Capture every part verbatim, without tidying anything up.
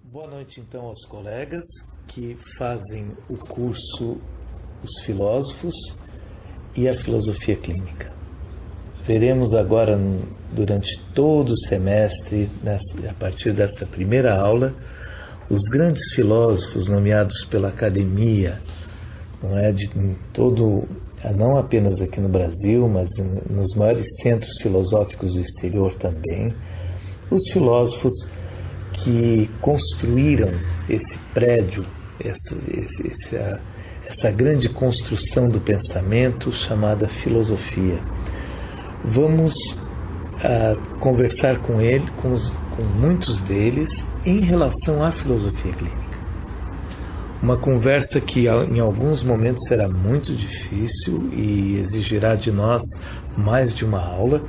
Boa noite, então, aos colegas que fazem o curso Os Filósofos e a Filosofia Clínica. Veremos agora, durante todo o semestre, a partir desta primeira aula, os grandes filósofos nomeados pela academia, não é, de todo, não apenas aqui no Brasil, mas nos maiores centros filosóficos do exterior também, os filósofos que construíram esse prédio, essa, essa, essa grande construção do pensamento chamada filosofia. Vamos uh, conversar com ele, com, os, com muitos deles, em relação à filosofia clínica. Uma conversa que em alguns momentos será muito difícil e exigirá de nós mais de uma aula,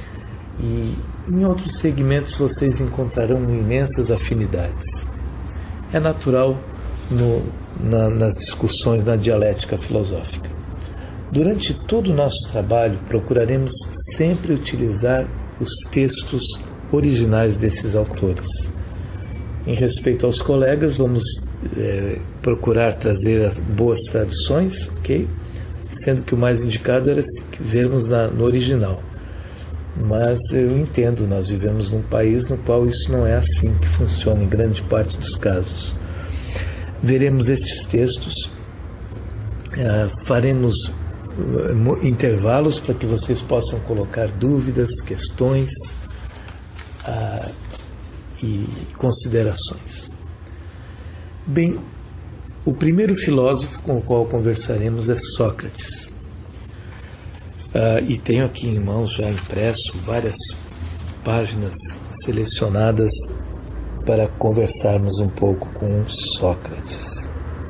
e em outros segmentos vocês encontrarão imensas afinidades. É natural no, na, nas discussões na dialética filosófica. Durante todo o nosso trabalho, procuraremos sempre utilizar os textos originais desses autores. Em respeito aos colegas, vamos é, procurar trazer boas traduções, ok? Sendo que o mais indicado era vermos na, no original. Mas eu entendo, nós vivemos num país no qual isso não é assim que funciona em grande parte dos casos. Veremos estes textos, uh, faremos uh, intervalos para que vocês possam colocar dúvidas, questões uh, e considerações. Bem, o primeiro filósofo com o qual conversaremos é Sócrates. Uh, e tenho aqui em mãos já impresso várias páginas selecionadas para conversarmos um pouco com Sócrates.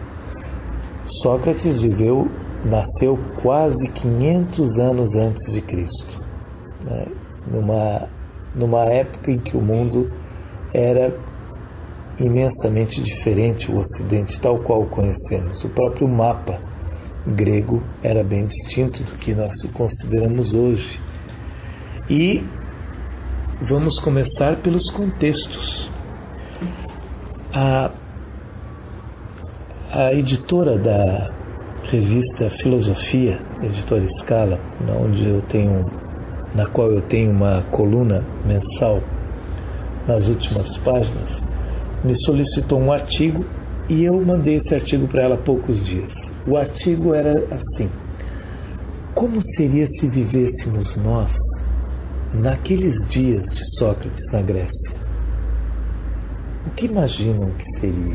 Sócrates viveu, nasceu quase quinhentos anos antes de Cristo, né? numa, numa época em que o mundo era imensamente diferente, o Ocidente tal qual o conhecemos. O próprio mapa grego era bem distinto do que nós consideramos hoje. E vamos começar pelos contextos. A, a editora da revista Filosofia, editora Scala, onde eu tenho, na qual eu tenho uma coluna mensal nas últimas páginas, me solicitou um artigo e eu mandei esse artigo para ela há poucos dias. O artigo era assim: como seria se vivêssemos nós naqueles dias de Sócrates na Grécia? O que imaginam que seria?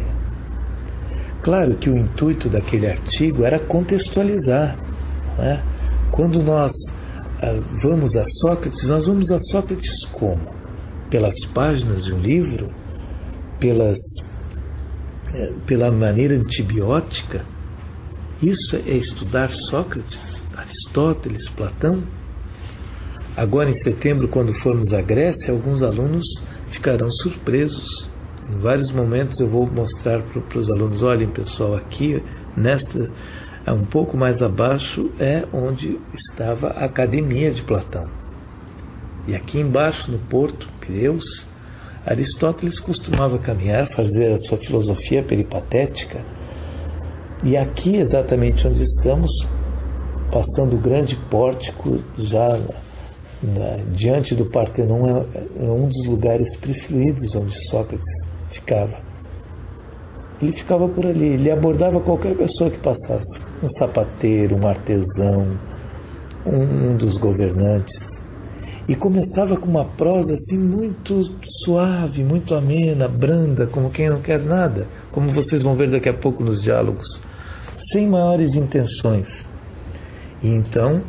Claro que o intuito daquele artigo era contextualizar, não é? Quando nós ah, vamos a Sócrates, nós vamos a Sócrates como? Pelas páginas de um livro? Pelas, eh, pela maneira antibiótica? Isso é estudar Sócrates, Aristóteles, Platão? Agora, em setembro, quando formos à Grécia, alguns alunos ficarão surpresos. Em vários momentos eu vou mostrar para os alunos: olhem, pessoal, aqui, nesta, um pouco mais abaixo, é onde estava a Academia de Platão. E aqui embaixo, no Porto, Pireus, Aristóteles costumava caminhar, fazer a sua filosofia peripatética. E aqui, exatamente onde estamos, passando o grande pórtico, já na, diante do Partenon, é, é um dos lugares preferidos onde Sócrates ficava. Ele ficava por ali, ele abordava qualquer pessoa que passasse, um sapateiro, um artesão, um, um dos governantes, e começava com uma prosa assim muito suave, muito amena, branda, como quem não quer nada, como vocês vão ver daqui a pouco nos diálogos, sem maiores intenções. E então,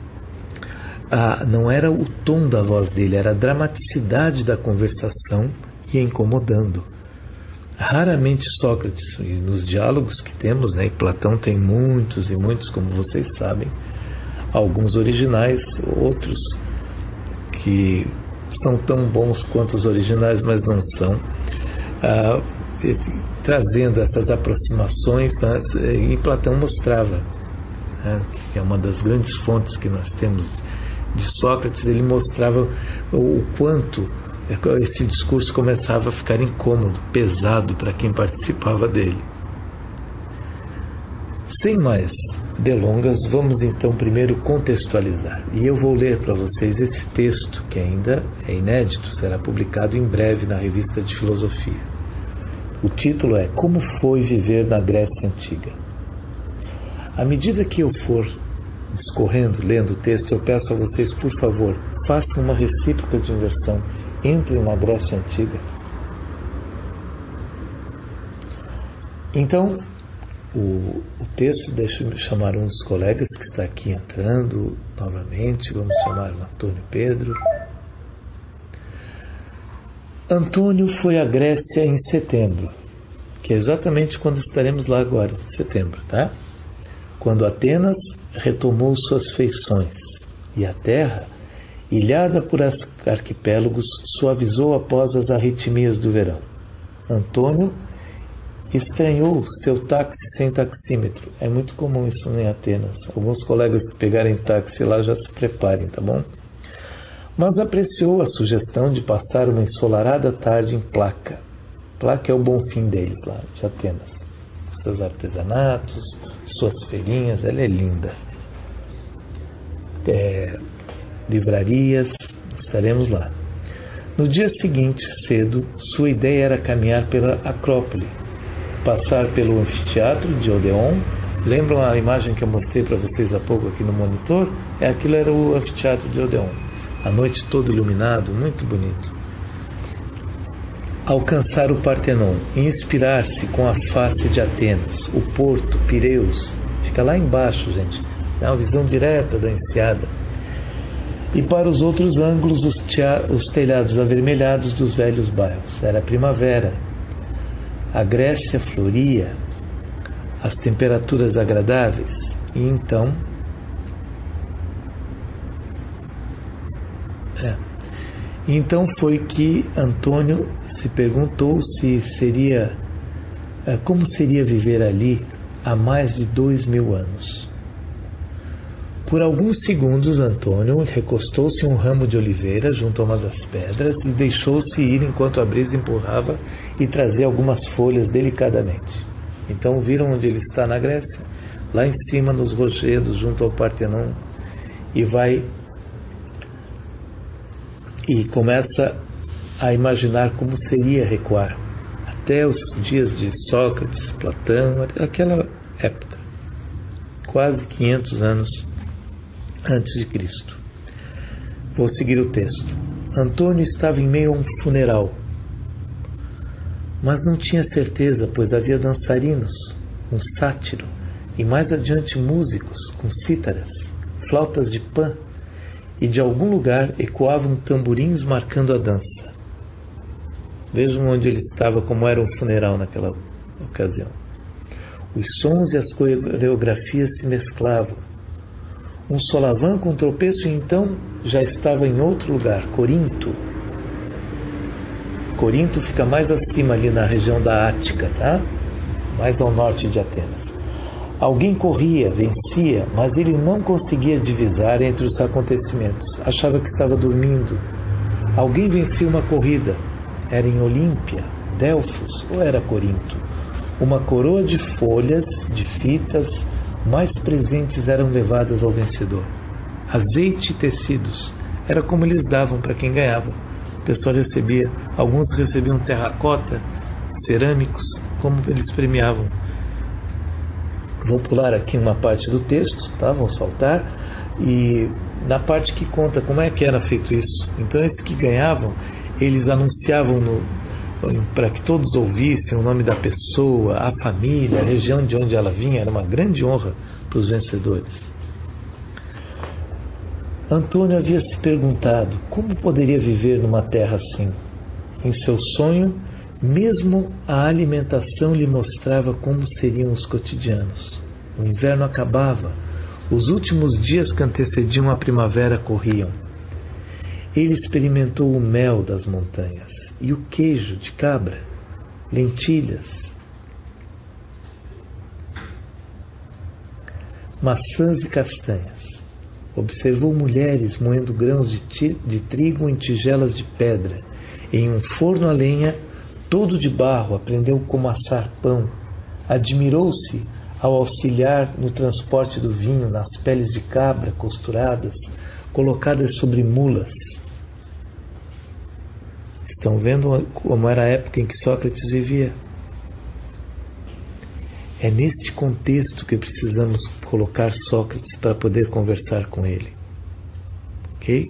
ah, não era o tom da voz dele, era a dramaticidade da conversação e incomodando. Raramente Sócrates, nos diálogos que temos, né, e Platão tem muitos e muitos, como vocês sabem, alguns originais, outros que são tão bons quanto os originais, mas não são, ah, trazendo essas aproximações, mas, e Platão mostrava, né, que é uma das grandes fontes que nós temos de Sócrates, ele mostrava o quanto esse discurso começava a ficar incômodo, pesado para quem participava dele. Sem mais delongas, vamos então primeiro contextualizar. E eu vou ler para vocês esse texto, que ainda é inédito, será publicado em breve na Revista de Filosofia. O título é Como foi viver na Grécia Antiga. À medida que eu for discorrendo, lendo o texto, eu peço a vocês, por favor, façam uma recíproca de inversão. Entrem na Grécia Antiga. Então, o, o texto, deixa eu chamar um dos colegas que está aqui entrando novamente. Vamos chamar o Antônio Pedro. Antônio foi à Grécia em setembro, que é exatamente quando estaremos lá agora, setembro, tá? Quando Atenas retomou suas feições e a terra, ilhada por arquipélagos, suavizou após as arritmias do verão. Antônio estranhou seu táxi sem taxímetro. É muito comum isso em Atenas. Alguns colegas que pegarem táxi lá já se preparem, tá bom? Mas apreciou a sugestão de passar uma ensolarada tarde em Placa. Placa é o bom fim deles lá, de Atenas. Seus artesanatos, suas feirinhas, ela é linda. É, livrarias, estaremos lá. No dia seguinte, cedo, sua ideia era caminhar pela Acrópole, passar pelo anfiteatro de Odeon. Lembram a imagem que eu mostrei para vocês há pouco aqui no monitor? É, aquilo era o anfiteatro de Odeon. A noite todo iluminado, muito bonito. Alcançar o Partenon e inspirar-se com a face de Atenas, o porto, Pireus. Fica lá embaixo, gente. Dá uma visão direta da enseada. E para os outros ângulos, os, tea- os telhados avermelhados dos velhos bairros. Era primavera. A Grécia floria, as temperaturas agradáveis. E então... É, então foi que Antônio se perguntou se seria... Como seria viver ali há mais de dois mil anos. Por alguns segundos, Antônio recostou-se em um ramo de oliveira junto a uma das pedras e deixou-se ir enquanto a brisa empurrava e trazia algumas folhas delicadamente. Então viram onde ele está na Grécia? Lá em cima, nos rochedos, junto ao Partenon, e vai e começa a imaginar como seria recuar até os dias de Sócrates, Platão, aquela época, quase quinhentos anos antes de Cristo. Vou seguir o texto. Antônio estava em meio a um funeral, mas não tinha certeza, pois havia dançarinos, um sátiro, e mais adiante músicos com cítaras, flautas de Pan, e de algum lugar ecoavam tamborins marcando a dança. Vejam onde ele estava, como era um funeral naquela ocasião. Os sons e as coreografias se mesclavam. Um solavanco, um tropeço, e então já estava em outro lugar, Corinto. Corinto fica mais acima, ali na região da Ática, tá? Mais ao norte de Atenas. Alguém corria, vencia, mas ele não conseguia divisar entre os acontecimentos. Achava que estava dormindo. Alguém vencia uma corrida. Era em Olímpia, Delfos, ou era Corinto? Uma coroa de folhas, de fitas, mais presentes eram levadas ao vencedor. Azeite e tecidos. Era como eles davam para quem ganhava. O pessoal recebia, alguns recebiam terracota, cerâmicos, como eles premiavam. Vou pular aqui uma parte do texto, tá? Vou saltar. E na parte que conta como é que era feito isso. Então, esses que ganhavam, eles anunciavam para que todos ouvissem o nome da pessoa, a família, a região de onde ela vinha. Era uma grande honra para os vencedores. Antônio havia se perguntado como poderia viver numa terra assim. Em seu sonho, mesmo a alimentação lhe mostrava como seriam os cotidianos. O inverno acabava, os últimos dias que antecediam a primavera corriam. Ele experimentou o mel das montanhas e o queijo de cabra, lentilhas, maçãs e castanhas. Observou mulheres moendo grãos de, ti- de trigo em tigelas de pedra Em um forno a lenha, todo de barro, aprendeu como assar pão. Admirou-se ao auxiliar no transporte do vinho nas peles de cabra costuradas, colocadas sobre mulas. Estão vendo como era a época em que Sócrates vivia? É neste contexto que precisamos colocar Sócrates para poder conversar com ele. Ok?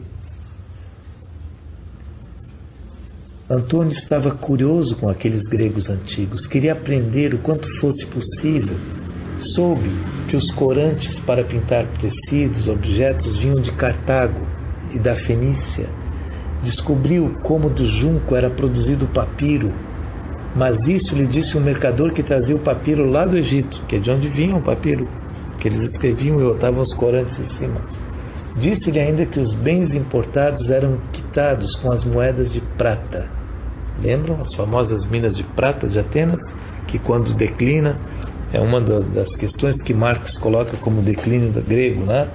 Antônio estava curioso com aqueles gregos antigos, queria aprender o quanto fosse possível. Soube que os corantes para pintar tecidos, objetos vinham de Cartago e da Fenícia. Descobriu como do junco era produzido o papiro, mas isso lhe disse um mercador que trazia o papiro lá do Egito, que é de onde vinha o papiro, que eles escreviam e botavam os corantes em cima. Disse-lhe ainda que os bens importados eram quitados com as moedas de prata. Lembram as famosas minas de prata de Atenas? Que quando declina, é uma das questões que Marx coloca como declínio do grego, né?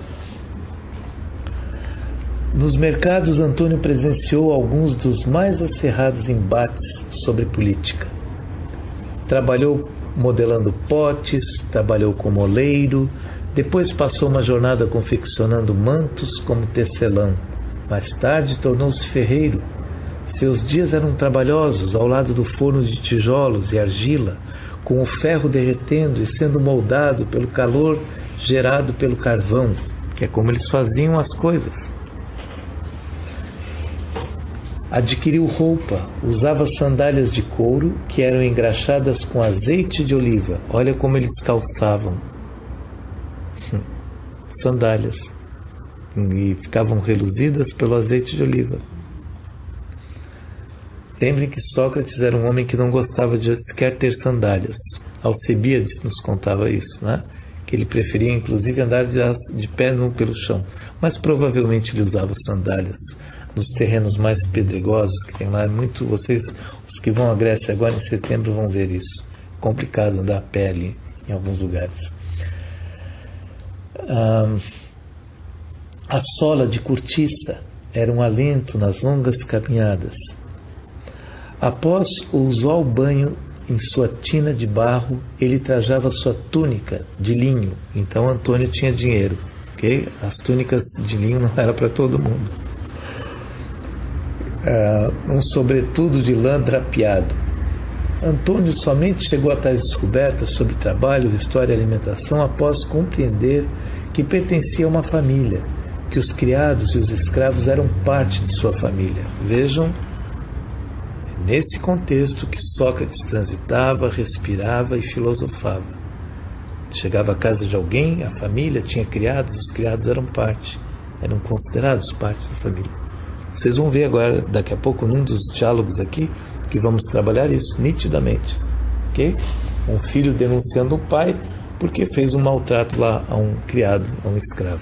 Nos mercados, Antônio presenciou alguns dos mais acirrados embates sobre política. Trabalhou modelando potes, trabalhou como oleiro, depois passou uma jornada confeccionando mantos como tecelão. Mais tarde tornou-se ferreiro. Seus dias eram trabalhosos ao lado do forno de tijolos e argila, com o ferro derretendo e sendo moldado pelo calor gerado pelo carvão, que é como eles faziam as coisas. Adquiriu roupa, usava sandálias de couro que eram engraxadas com azeite de oliva. Olha como eles calçavam. Sandálias. E ficavam reluzidas pelo azeite de oliva. Lembrem que Sócrates era um homem que não gostava de sequer ter sandálias. Alcebíades nos contava isso, né? Que ele preferia inclusive andar de, de pé nu pelo chão. Mas provavelmente ele usava sandálias nos terrenos mais pedregosos que tem lá. Muito, vocês, os que vão à Grécia agora em setembro, vão ver isso. Complicado andar a pé ali em alguns lugares. Ah, a sola de cortiça era um alento nas longas caminhadas. Após o usual banho em sua tina de barro, ele trajava sua túnica de linho. Então Antônio tinha dinheiro, ok? As túnicas de linho não era para todo mundo. Uh, um sobretudo de lã drapeado. Antônio somente chegou a tais descobertas sobre trabalho, história e alimentação após compreender que pertencia a uma família, que os criados e os escravos eram parte de sua família. Vejam, nesse contexto que Sócrates transitava, respirava e filosofava. Chegava à casa de alguém, a família tinha criados, os criados eram parte, eram considerados parte da família. Vocês vão ver agora, daqui a pouco, num dos diálogos aqui, que vamos trabalhar isso nitidamente. Okay? Um filho denunciando o pai porque fez um maltrato lá a um criado, a um escravo.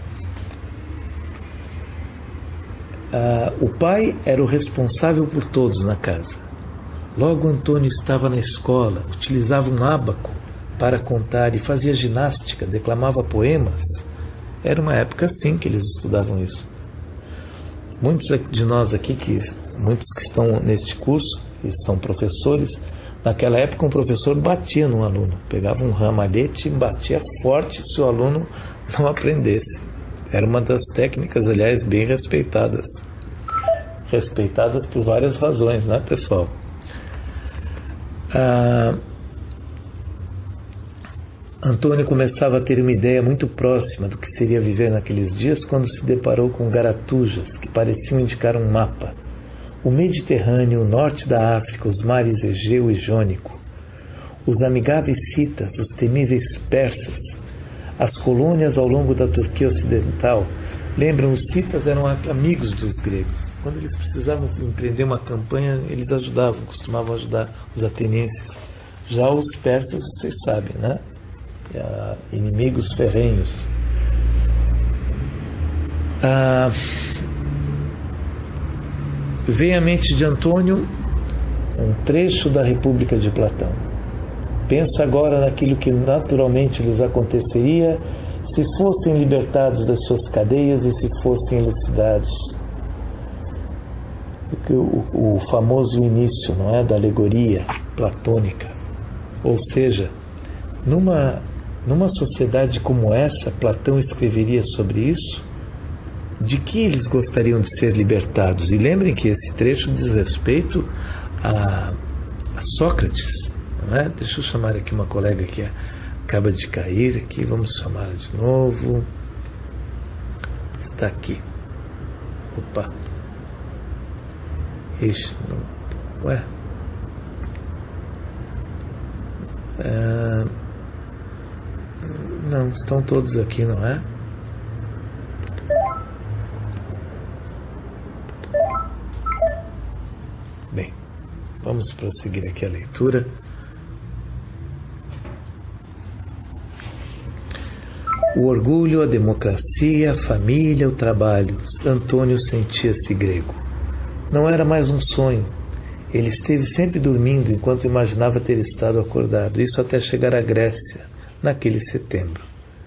Ah, o pai era o responsável por todos na casa. Logo Antônio estava na escola, utilizava um ábaco para contar e fazia ginástica, declamava poemas. Era uma época assim que eles estudavam isso. Muitos de nós aqui, que, muitos que estão neste curso, que são professores, naquela época um professor batia num aluno, pegava um ramalhete e batia forte se o aluno não aprendesse. Era uma das técnicas, aliás, bem respeitadas. Respeitadas por várias razões, né, pessoal? Ah, Antônio começava a ter uma ideia muito próxima do que seria viver naqueles dias quando se deparou com garatujas que pareciam indicar um mapa. O Mediterrâneo, o norte da África, os mares Egeu e Jônico, os amigáveis citas, os temíveis persas, as colônias ao longo da Turquia Ocidental. Lembram, os citas eram amigos dos gregos. Quando eles precisavam empreender uma campanha, eles ajudavam, costumavam ajudar os atenienses. Já os persas, vocês sabem, né? Inimigos ferrenhos. Ah, vem à mente de Antônio um trecho da República de Platão. Pensa agora naquilo que naturalmente lhes aconteceria se fossem libertados das suas cadeias e se fossem elucidados. o, o famoso início, não é, da alegoria platônica. Ou seja, numa, numa sociedade como essa, Platão escreveria sobre isso. De que eles gostariam de ser libertados? E lembrem que esse trecho diz respeito a, a Sócrates, não é? Deixa eu chamar aqui uma colega que acaba de cair aqui, vamos chamá-la de novo. Está aqui. Opa. Ixi, não. Ué. É... Não, estão todos aqui, não é? Bem, vamos prosseguir aqui a leitura. O orgulho, a democracia, a família, o trabalho. Antônio sentia-se grego. Não era mais um sonho. Ele esteve sempre dormindo enquanto imaginava ter estado acordado. Isso até chegar à Grécia, naquele setembro.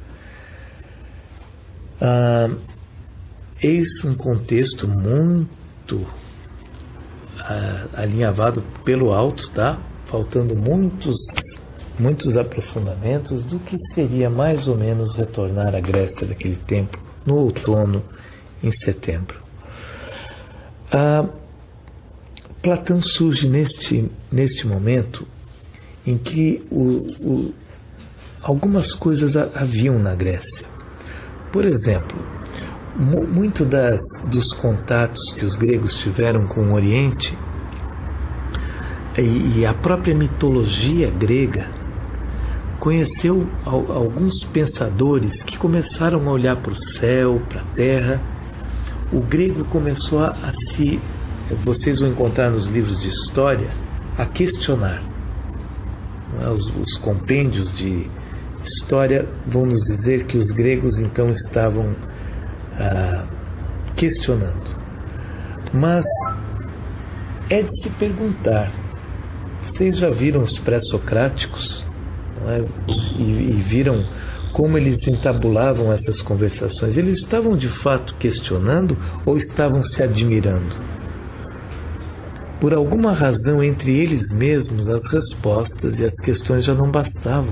Ah, eis um contexto muito ah, alinhavado pelo alto, tá? Faltando muitos muitos aprofundamentos do que seria mais ou menos retornar à Grécia daquele tempo, no outono, em setembro. Ah, Platão surge neste, neste momento em que o, o, algumas coisas haviam na Grécia. Por exemplo, mu, muito das, dos contatos que os gregos tiveram com o Oriente e, e a própria mitologia grega conheceu alguns pensadores que começaram a olhar para o céu, para a terra. O grego começou a, a se, vocês vão encontrar nos livros de história, a questionar. Os, os compêndios de história vão nos dizer que os gregos então estavam ah, questionando. Mas é de se perguntar, vocês já viram os pré-socráticos? É? E, e viram como eles entabulavam essas conversações. Eles estavam de fato questionando ou estavam se admirando? Por alguma razão, entre eles mesmos, as respostas e as questões já não bastavam.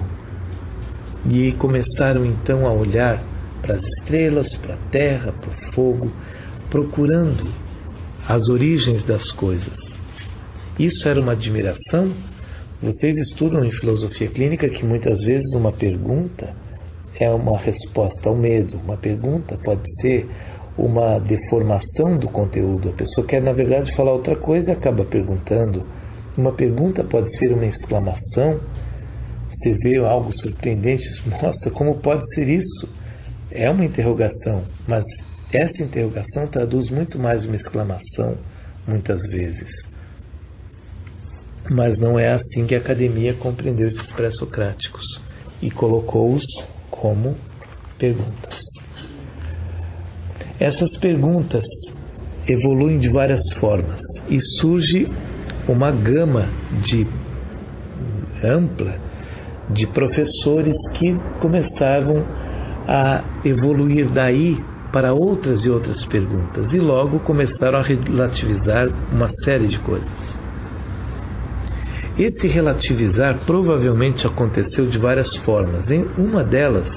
E começaram então a olhar para as estrelas, para a terra, para o fogo, procurando as origens das coisas. Isso era uma admiração? Vocês estudam em filosofia clínica que muitas vezes uma pergunta é uma resposta ao medo. Uma pergunta pode ser uma deformação do conteúdo. A pessoa quer, na verdade, falar outra coisa e acaba perguntando. Uma pergunta pode ser uma exclamação. Você vê algo surpreendente, nossa, como pode ser isso? É uma interrogação, mas essa interrogação traduz muito mais uma exclamação, muitas vezes. Mas não é assim que a academia compreendeu esses pré-socráticos e colocou-os como perguntas. Essas perguntas evoluem de várias formas e surge uma gama de ampla de professores que começavam a evoluir daí para outras e outras perguntas e logo começaram a relativizar uma série de coisas. Esse relativizar provavelmente aconteceu de várias formas. Em uma delas,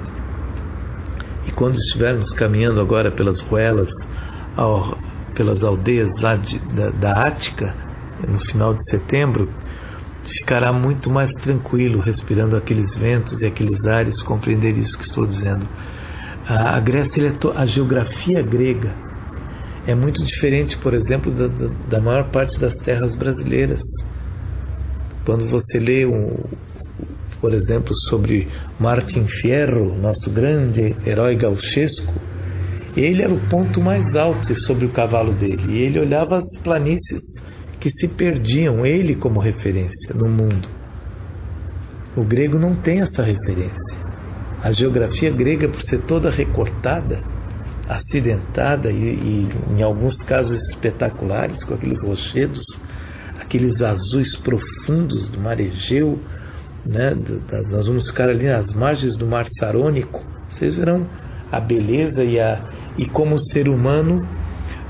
e quando estivermos caminhando agora pelas ruelas, ao, pelas aldeias lá de, da, da Ática, no final de setembro, ficará muito mais tranquilo, respirando aqueles ventos e aqueles ares, compreender isso que estou dizendo. A, a Grécia, a geografia grega é muito diferente, por exemplo, da, da, da maior parte das terras brasileiras. Quando você lê, um, por exemplo, sobre Martim Fierro, nosso grande herói gauchesco, ele era o ponto mais alto sobre o cavalo dele. E ele olhava as planícies que se perdiam, ele como referência no mundo. O grego não tem essa referência. A geografia grega, por ser toda recortada, acidentada e, e em alguns casos espetaculares, com aqueles rochedos, aqueles azuis profundos do mar Egeu, né? Nós vamos ficar ali nas margens do mar Sarônico. Vocês verão a beleza e, a, e como o ser humano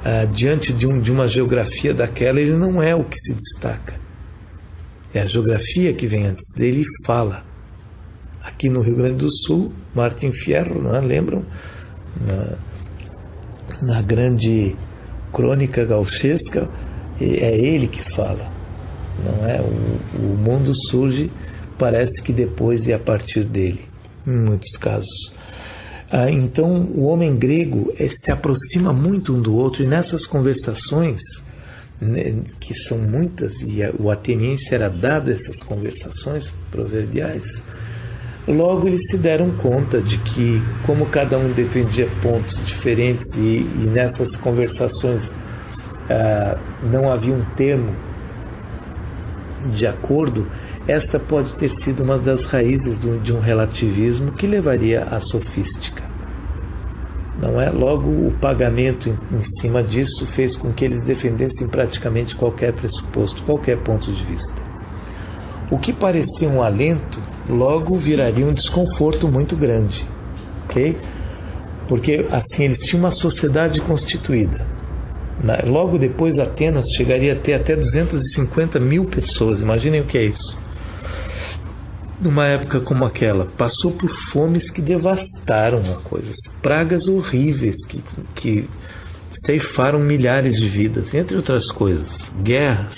ah, diante de, um, de uma geografia daquela, ele não é o que se destaca. É a geografia que vem antes dele e fala. Aqui no Rio Grande do Sul, Martim Fierro, não é? Lembram? Na, na grande crônica gauchesca, é ele que fala. Não é? O, o mundo surge, parece que depois e a partir dele, em muitos casos. Ah, então, o homem grego é, se aproxima muito um do outro, e nessas conversações, né, que são muitas, e a, o ateniense era dado essas conversações proverbiais, logo eles se deram conta de que, como cada um defendia pontos diferentes, e, e nessas conversações ah, não havia um termo de acordo, esta pode ter sido uma das raízes de um relativismo que levaria à sofística. Não é? Logo, o pagamento em cima disso fez com que eles defendessem praticamente qualquer pressuposto, qualquer ponto de vista. O que parecia um alento, logo viraria um desconforto muito grande, ok? Porque assim eles tinham uma sociedade constituída. Logo depois, Atenas chegaria a ter até duzentas e cinquenta mil pessoas. Imaginem o que é isso. Numa época como aquela, passou por fomes que devastaram a coisa, pragas horríveis que, que ceifaram milhares de vidas, entre outras coisas, guerras.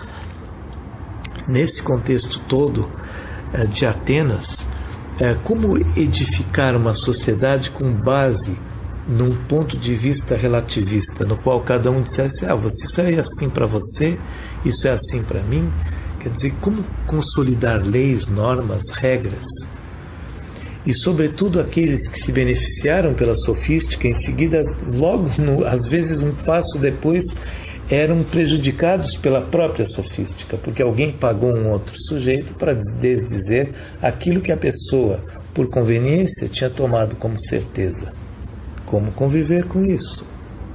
Nesse contexto todo de Atenas, como edificar uma sociedade com base num ponto de vista relativista, no qual cada um dissesse, ah, isso é assim para você, isso é assim para mim. Quer dizer, como consolidar leis, normas, regras? E, sobretudo, aqueles que se beneficiaram pela sofística, em seguida, logo, no, às vezes um passo depois, eram prejudicados pela própria sofística, porque alguém pagou um outro sujeito para desdizer aquilo que a pessoa, por conveniência, tinha tomado como certeza. Como conviver com isso?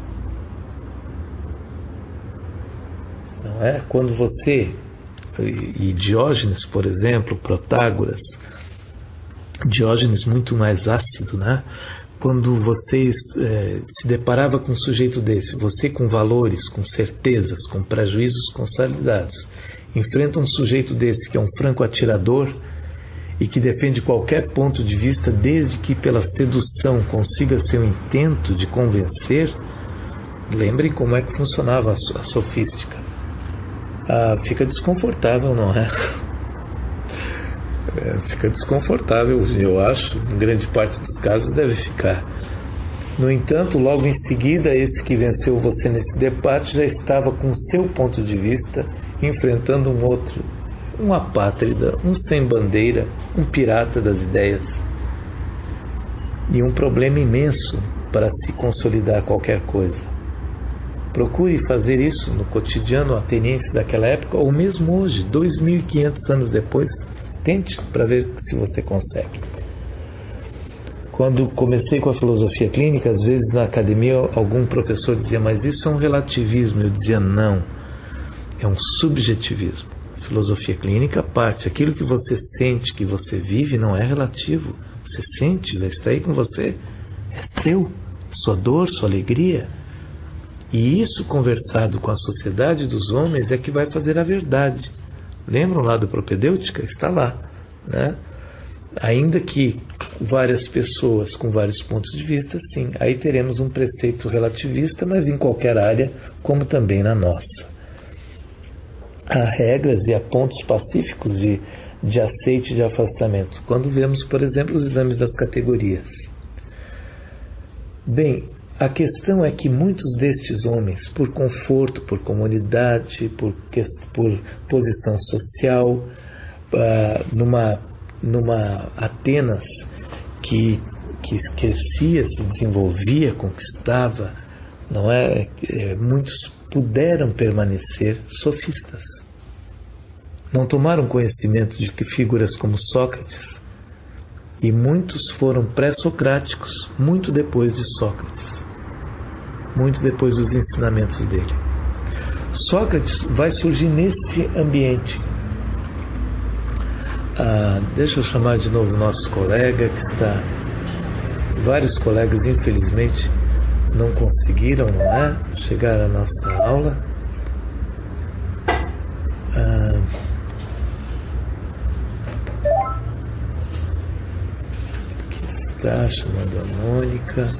Não é? Quando você, e Diógenes, por exemplo, Protágoras, Diógenes muito mais ácido, né? Quando você é, se deparava com um sujeito desse, você com valores, com certezas, com prejuízos consolidados, enfrenta um sujeito desse que é um franco atirador e que defende qualquer ponto de vista, desde que pela sedução consiga seu intento de convencer. Lembrem como é que funcionava a sofística. Ah, fica desconfortável, não é? é? Fica desconfortável, eu acho, em grande parte dos casos deve ficar. No entanto, logo em seguida, esse que venceu você nesse debate já estava com seu ponto de vista enfrentando um outro, um apátrida, um sem bandeira, um pirata das ideias. E um problema imenso para se consolidar qualquer coisa. Procure fazer isso no cotidiano ateniense daquela época, ou mesmo hoje, dois mil e quinhentos anos depois. Tente para ver se você consegue. Quando comecei com a filosofia clínica, às vezes na academia algum professor dizia, mas isso é um relativismo. Eu dizia, não, é um subjetivismo. Filosofia clínica parte, aquilo que você sente, que você vive, não é relativo. Você sente, já está aí com você, é seu, sua dor, sua alegria. E isso conversado com a sociedade dos homens é que vai fazer a verdade. Lembram lá do Propedêutica? Está lá, né? Ainda que várias pessoas com vários pontos de vista, sim, aí teremos um preceito relativista, mas em qualquer área, como também na nossa. Há regras e há pontos pacíficos de, de aceite e de afastamento. Quando vemos, por exemplo, os exames das categorias. Bem, a questão é que muitos destes homens, por conforto, por comunidade, por, por posição social, uh, numa, numa Atenas que, que crescia, se desenvolvia, conquistava, não é? Muitos puderam permanecer sofistas. Não tomaram conhecimento de que figuras como Sócrates, e muitos foram pré-socráticos muito depois de Sócrates, muito depois dos ensinamentos dele. Sócrates vai surgir nesse ambiente. Ah, deixa eu chamar de novo o nosso colega, que está, vários colegas, infelizmente, não conseguiram, não é? Chegar à nossa aula. Ah, aqui está, chamando a Mônica,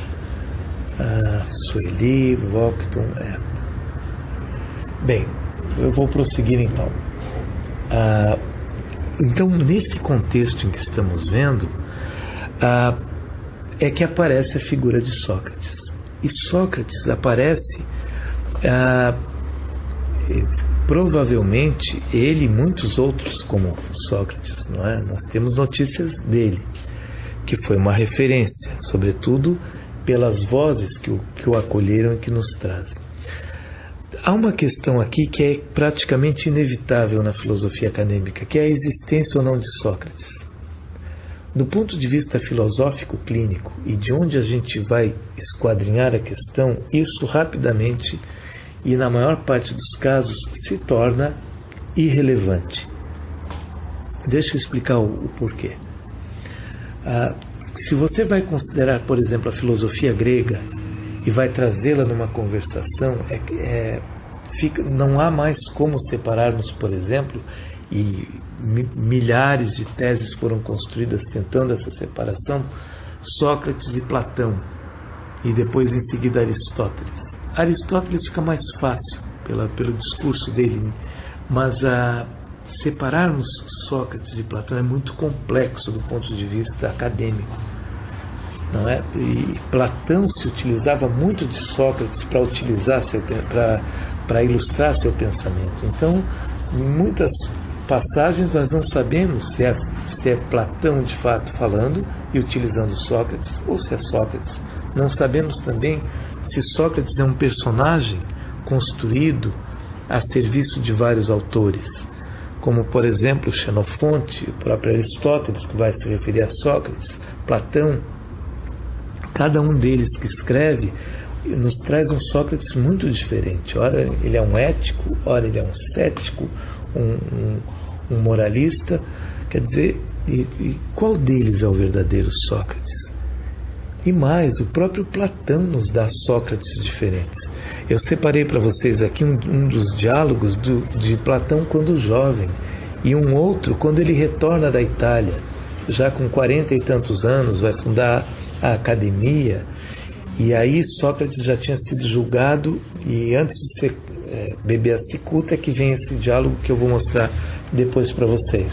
a Sueli, Vocton, é. Bem, eu vou prosseguir então. Ah, então, nesse contexto em que estamos vendo, ah, é que aparece a figura de Sócrates. E Sócrates aparece, ah, provavelmente, ele e muitos outros como Sócrates, não é? Nós temos notícias dele, que foi uma referência, sobretudo pelas vozes que o, que o acolheram e que nos trazem. Há uma questão aqui que é praticamente inevitável na filosofia acadêmica, que é a existência ou não de Sócrates. Do ponto de vista filosófico clínico e de onde a gente vai esquadrinhar a questão, isso rapidamente e na maior parte dos casos se torna irrelevante. Deixa eu explicar o, o porquê. Ah, se você vai considerar, por exemplo, a filosofia grega e vai trazê-la numa conversação, é, é, fica, não há mais como separarmos, por exemplo, e milhares de teses foram construídas tentando essa separação, Sócrates e Platão, e depois em seguida Aristóteles. Aristóteles fica mais fácil pela, pelo discurso dele, mas a, separarmos Sócrates e Platão é muito complexo do ponto de vista acadêmico, não é? E Platão se utilizava muito de Sócrates para utilizar seu, para, para ilustrar seu pensamento. Então, em muitas passagens nós não sabemos se é, se é Platão de fato falando e utilizando Sócrates ou se é Sócrates. Não sabemos também se Sócrates é um personagem construído a serviço de vários autores, como por exemplo Xenofonte, o próprio Aristóteles, que vai se referir a Sócrates, Platão. Cada um deles que escreve nos traz um Sócrates muito diferente. Ora ele é um ético, ora ele é um cético, um, um, um moralista. Quer dizer, e, e qual deles é o verdadeiro Sócrates? E mais, o próprio Platão nos dá Sócrates diferentes. Eu separei para vocês aqui um, um dos diálogos do, de Platão quando jovem e um outro quando ele retorna da Itália, já com quarenta e tantos anos, vai fundar a academia, e aí Sócrates já tinha sido julgado, e antes de ser, é, beber a cicuta é que vem esse diálogo que eu vou mostrar depois para vocês.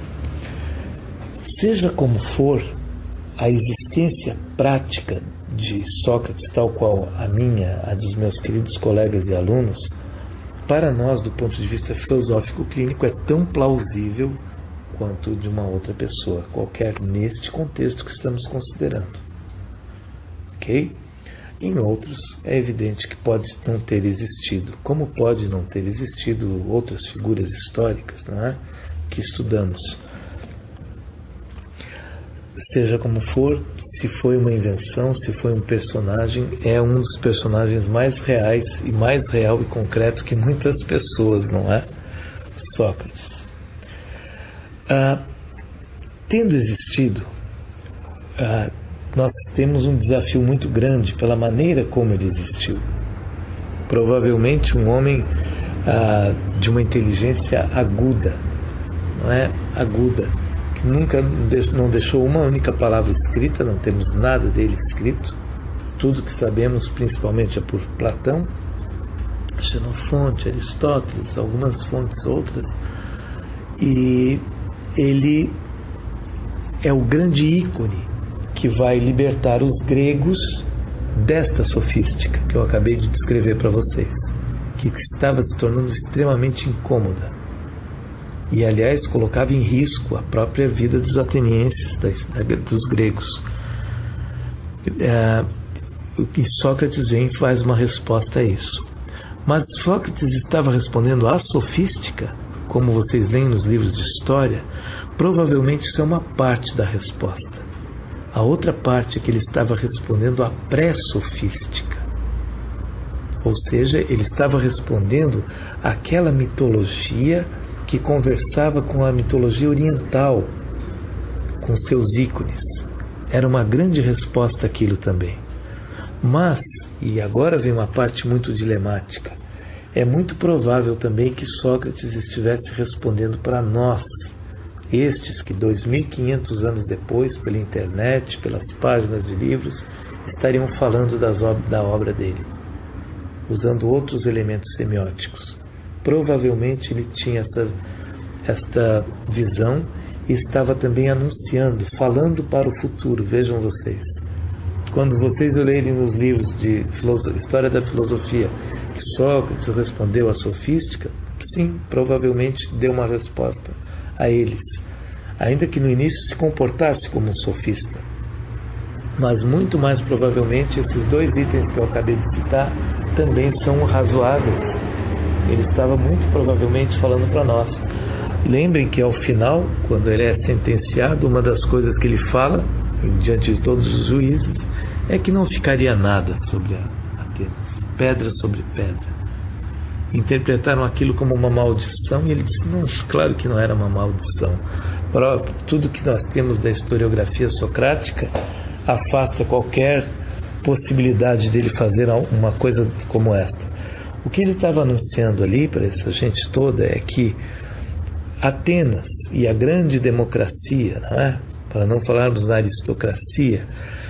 Seja como for, a existência prática de Sócrates, tal qual a minha, a dos meus queridos colegas e alunos, para nós, do ponto de vista filosófico clínico, é tão plausível quanto de uma outra pessoa, qualquer neste contexto que estamos considerando. Ok? Em outros, é evidente que pode não ter existido, como pode não ter existido outras figuras históricas, não é? Que estudamos. Seja como for, se foi uma invenção, se foi um personagem, é um dos personagens mais reais e mais real e concreto que muitas pessoas, não é? Sócrates. Ah, tendo existido, ah, nós temos um desafio muito grande pela maneira como ele existiu. Provavelmente um homem ah, de uma inteligência aguda, não é? Aguda, que nunca não deixou uma única palavra escrita, não temos nada dele escrito. Tudo que sabemos principalmente é por Platão, Xenofonte, Aristóteles, algumas fontes outras, e ele é o grande ícone que vai libertar os gregos desta sofística que eu acabei de descrever para vocês, que estava se tornando extremamente incômoda e, aliás, colocava em risco a própria vida dos atenienses, dos gregos. É, e Sócrates vem e faz uma resposta a isso. Mas Sócrates estava respondendo à sofística, como vocês leem nos livros de história. Provavelmente isso é uma parte da resposta. A outra parte é que ele estava respondendo à pré-sofística. Ou seja, ele estava respondendo àquela mitologia que conversava com a mitologia oriental, com seus ícones. Era uma grande resposta àquilo também. Mas, e agora vem uma parte muito dilemática, é muito provável também que Sócrates estivesse respondendo para nós, estes que dois mil e quinhentos anos depois, pela internet, pelas páginas de livros, estariam falando das ob- da obra dele, usando outros elementos semióticos. Provavelmente ele tinha essa, esta visão e estava também anunciando, falando para o futuro. Vejam vocês, quando vocês lerem nos livros de História da Filosofia que Sócrates respondeu à sofística, sim, provavelmente deu uma resposta a eles, ainda que no início se comportasse como um sofista. Mas muito mais provavelmente esses dois itens que eu acabei de citar também são razoáveis. Ele estava muito provavelmente falando para nós. Lembrem que ao final, quando ele é sentenciado, uma das coisas que ele fala diante de todos os juízes é que não ficaria nada sobre a Atenas, pedra sobre pedra. Interpretaram aquilo como uma maldição e ele disse, não, claro que não era uma maldição. Tudo que nós temos da historiografia socrática afasta qualquer possibilidade dele fazer uma coisa como esta. O que ele estava anunciando ali para essa gente toda é que Atenas e a grande democracia, não é? Para não falarmos na aristocracia,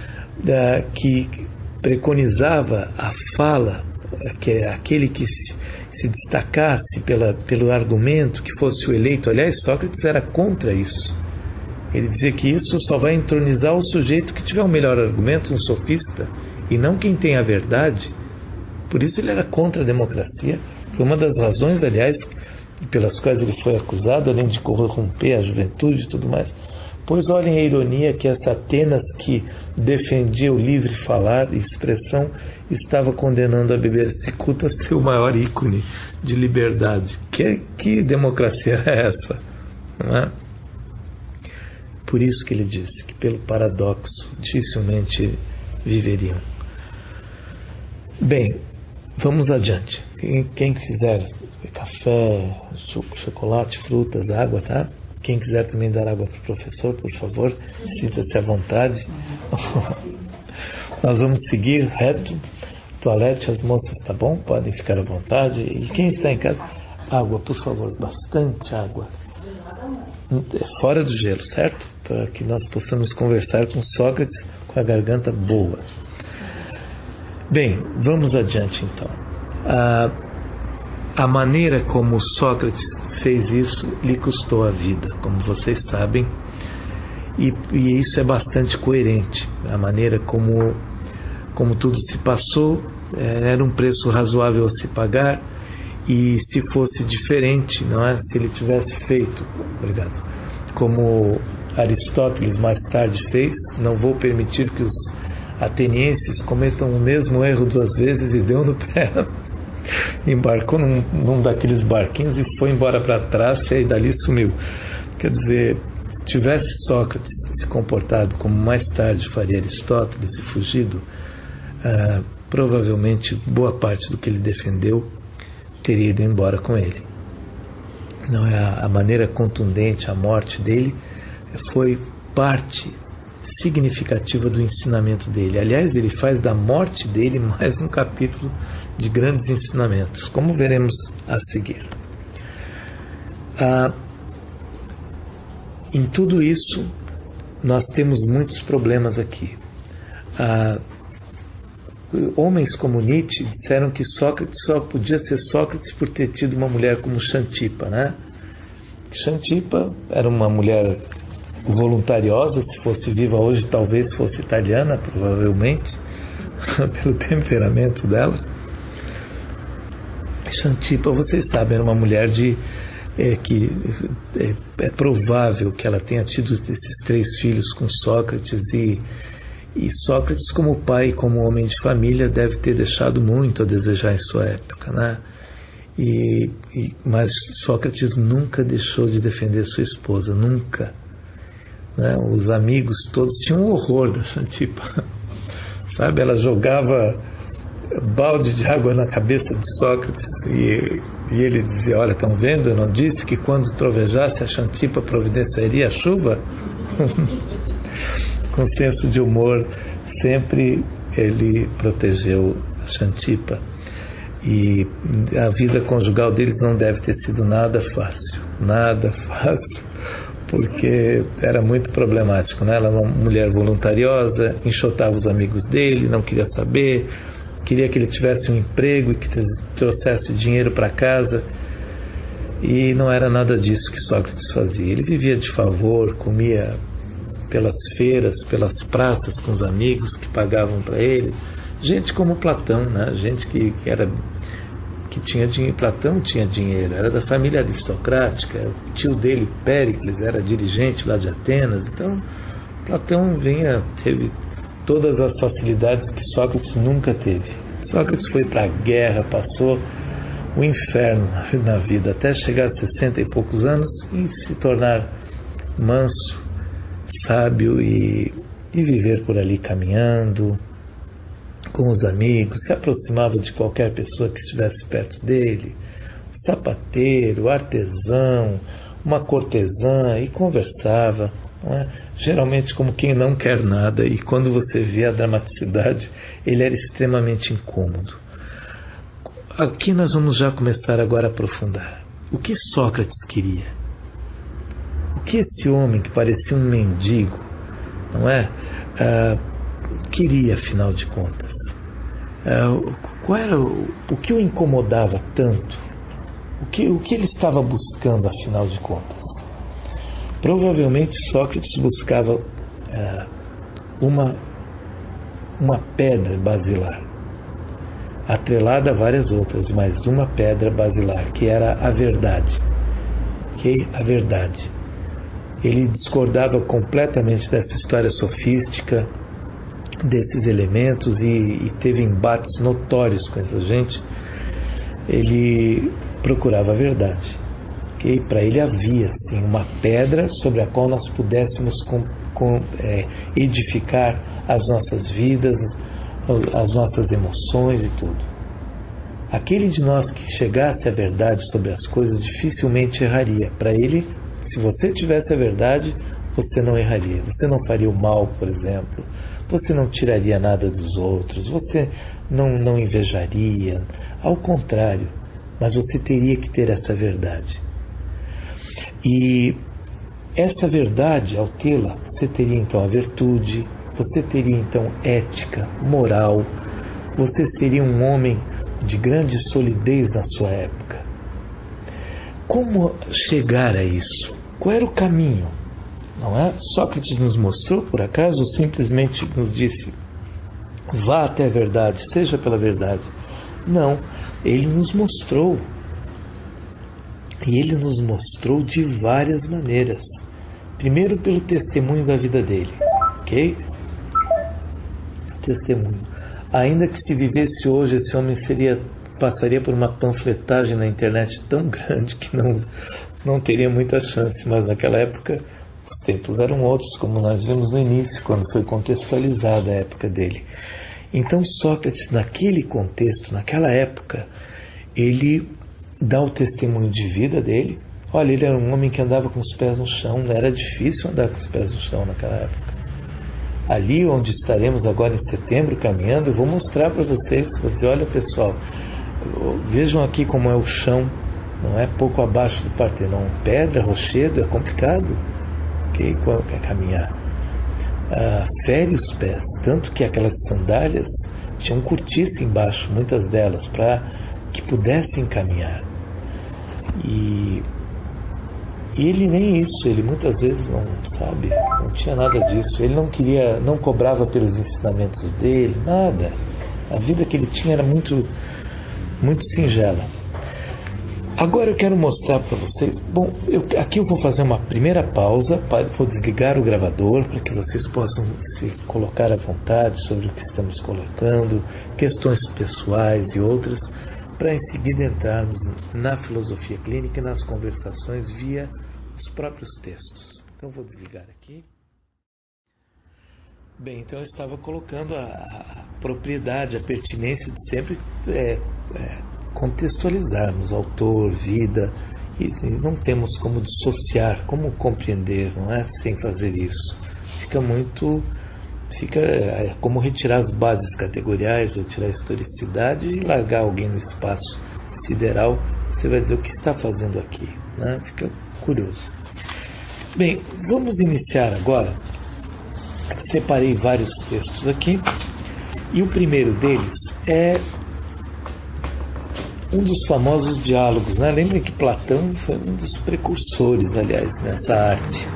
que preconizava a fala, que é aquele que se se destacasse pela, pelo argumento, que fosse o eleito. Aliás, Sócrates era contra isso. Ele dizia que isso só vai entronizar o sujeito que tiver o melhor argumento, um sofista, e não quem tem a verdade. Por isso ele era contra a democracia. Foi uma das razões, aliás, pelas quais ele foi acusado, além de corromper a juventude e tudo mais. Pois olhem a ironia que essa Atenas que defendia o livre falar e expressão estava condenando a beber cicuta, seu maior ícone de liberdade. Que, que democracia é essa? Não é? Por isso que ele disse que pelo paradoxo dificilmente viveriam. Bem, vamos adiante. Quem, quem quiser café, chocolate, frutas, água, tá? Quem quiser também dar água para o professor, por favor, sinta-se à vontade. Nós vamos seguir reto. Toalete, as moças, tá bom? Podem ficar à vontade. E quem está em casa, água, por favor, bastante água. Fora do gelo, certo? Para que nós possamos conversar com Sócrates com a garganta boa. Bem, vamos adiante então. A, a maneira como Sócrates fez isso lhe custou a vida, como vocês sabem, e, e isso é bastante coerente. A maneira como, como tudo se passou é, era um preço razoável a se pagar, e se fosse diferente, não é? Se ele tivesse feito, obrigado, como Aristóteles mais tarde fez, não vou permitir que os atenienses cometam o mesmo erro duas vezes, e deu no pé. Embarcou num, num daqueles barquinhos e foi embora para trás e aí dali sumiu. Quer dizer, tivesse Sócrates se comportado como mais tarde faria Aristóteles e fugido, ah, provavelmente boa parte do que ele defendeu teria ido embora com ele. Não é a, a maneira contundente, a morte dele foi parte significativa do ensinamento dele. Aliás, ele faz da morte dele mais um capítulo de grandes ensinamentos, como veremos a seguir. Ah, em tudo isso, nós temos muitos problemas aqui. Ah, homens como Nietzsche disseram que Sócrates só podia ser Sócrates por ter tido uma mulher como Xantipa, né? Xantipa era uma mulher voluntariosa, se fosse viva hoje talvez fosse italiana, provavelmente, pelo temperamento dela. Xantipa, vocês sabem, era uma mulher de é, que é, é provável que ela tenha tido esses três filhos com Sócrates, e, e Sócrates, como pai e como homem de família, deve ter deixado muito a desejar em sua época, né? E, e, mas Sócrates nunca deixou de defender sua esposa, nunca. Né? Os amigos todos tinham um horror da Xantipa. Sabe, ela jogava balde de água na cabeça de Sócrates e, e ele dizia, olha, estão vendo, eu não disse que quando trovejasse a Xantipa providenciaria a chuva? Com senso de humor sempre ele protegeu Xantipa. E a vida conjugal deles não deve ter sido nada fácil, nada fácil, porque era muito problemático, né? Ela era uma mulher voluntariosa, enxotava os amigos dele, não queria saber, queria que ele tivesse um emprego e que trouxesse dinheiro para casa, e não era nada disso que Sócrates fazia. Ele vivia de favor, comia pelas feiras, pelas praças com os amigos que pagavam para ele, gente como Platão, né? Gente que, que era que tinha dinheiro. Platão tinha dinheiro, era da família aristocrática, o tio dele, Péricles, era dirigente lá de Atenas. Então Platão vinha, teve todas as facilidades que Sócrates nunca teve. Sócrates foi para a guerra, passou o inferno na vida, até chegar a sessenta e poucos anos e se tornar manso, sábio e, e viver por ali caminhando com os amigos, se aproximava de qualquer pessoa que estivesse perto dele, sapateiro, artesão, uma cortesã, e conversava, não é? Geralmente como quem não quer nada, e quando você vê a dramaticidade, ele era extremamente incômodo. Aqui nós vamos já começar agora a aprofundar. O que Sócrates queria? O que esse homem que parecia um mendigo, não é? Ah, queria, afinal de contas? Uh, qual era o, o que o incomodava tanto? O que, o que ele estava buscando, afinal de contas? Provavelmente Sócrates buscava uh, uma, uma pedra basilar, atrelada a várias outras, mas uma pedra basilar, que era a verdade. Okay? A verdade. Ele discordava completamente dessa história sofística, desses elementos, e, e teve embates notórios com essa gente. Ele procurava a verdade. Okay? Para ele havia assim, uma pedra sobre a qual nós pudéssemos com, com, é, edificar as nossas vidas, as nossas emoções e tudo. Aquele de nós que chegasse à verdade sobre as coisas dificilmente erraria. Para ele, se você tivesse a verdade, você não erraria. Você não faria o mal, por exemplo. Você não tiraria nada dos outros, você não, não invejaria, ao contrário, mas você teria que ter essa verdade. E essa verdade, ao tê-la, você teria então a virtude, você teria então ética, moral, você seria um homem de grande solidez na sua época. Como chegar a isso? Qual era o caminho? Não é? Sócrates nos mostrou, por acaso, ou simplesmente nos disse, vá até a verdade, seja pela verdade? Não, ele nos mostrou. E ele nos mostrou de várias maneiras. Primeiro, pelo testemunho da vida dele. Ok? Testemunho. Ainda que se vivesse hoje, esse homem seria, passaria por uma panfletagem na internet tão grande que não, não teria muita chance, mas naquela época os tempos eram outros, como nós vimos no início, quando foi contextualizada a época dele. Então Sócrates, naquele contexto, naquela época, ele dá o testemunho de vida dele. Olha, ele era um homem que andava com os pés no chão, não era difícil andar com os pés no chão naquela época. Ali onde estaremos agora em setembro caminhando, eu vou mostrar para vocês, vou dizer, olha pessoal, vejam aqui como é o chão, não é? Pouco abaixo do Partenon, pedra, rochedo, é complicado. Okay? Quer caminhar, ah, fere os pés, tanto que aquelas sandálias tinham cortiça embaixo, muitas delas, para que pudessem caminhar. E ele nem isso, ele muitas vezes não sabe, não tinha nada disso. Ele não queria, não cobrava pelos ensinamentos dele, nada. A vida que ele tinha era muito, muito singela. Agora eu quero mostrar para vocês. Bom, eu, aqui eu vou fazer uma primeira pausa, vou desligar o gravador para que vocês possam se colocar à vontade sobre o que estamos colocando, questões pessoais e outras, para em seguida entrarmos na filosofia clínica e nas conversações via os próprios textos. Então vou desligar aqui. Bem, então eu estava colocando a, a propriedade, a pertinência de sempre é, é, contextualizarmos autor, vida, e não temos como dissociar, como compreender, não é? Sem fazer isso. Fica muito fica é como retirar as bases categoriais, retirar a historicidade e largar alguém no espaço sideral. Você vai dizer o que está fazendo aqui, né? Fica curioso. Bem, vamos iniciar agora. Separei vários textos aqui e o primeiro deles é um dos famosos diálogos, né? Lembrem que Platão foi um dos precursores, aliás, nessa arte.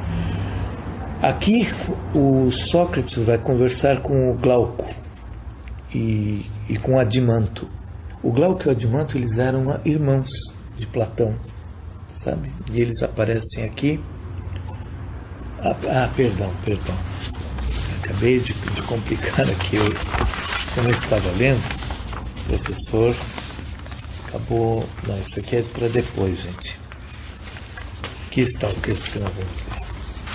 Aqui o Sócrates vai conversar com o Glauco e, e com Adimanto. O Glauco e o Adimanto, eles eram irmãos de Platão, sabe? E eles aparecem aqui. Ah, ah perdão, perdão. Acabei de, de complicar aqui. Eu, como eu estava lendo, o professor acabou... Não, isso aqui é para depois, gente. Aqui está o texto que nós vamos ler.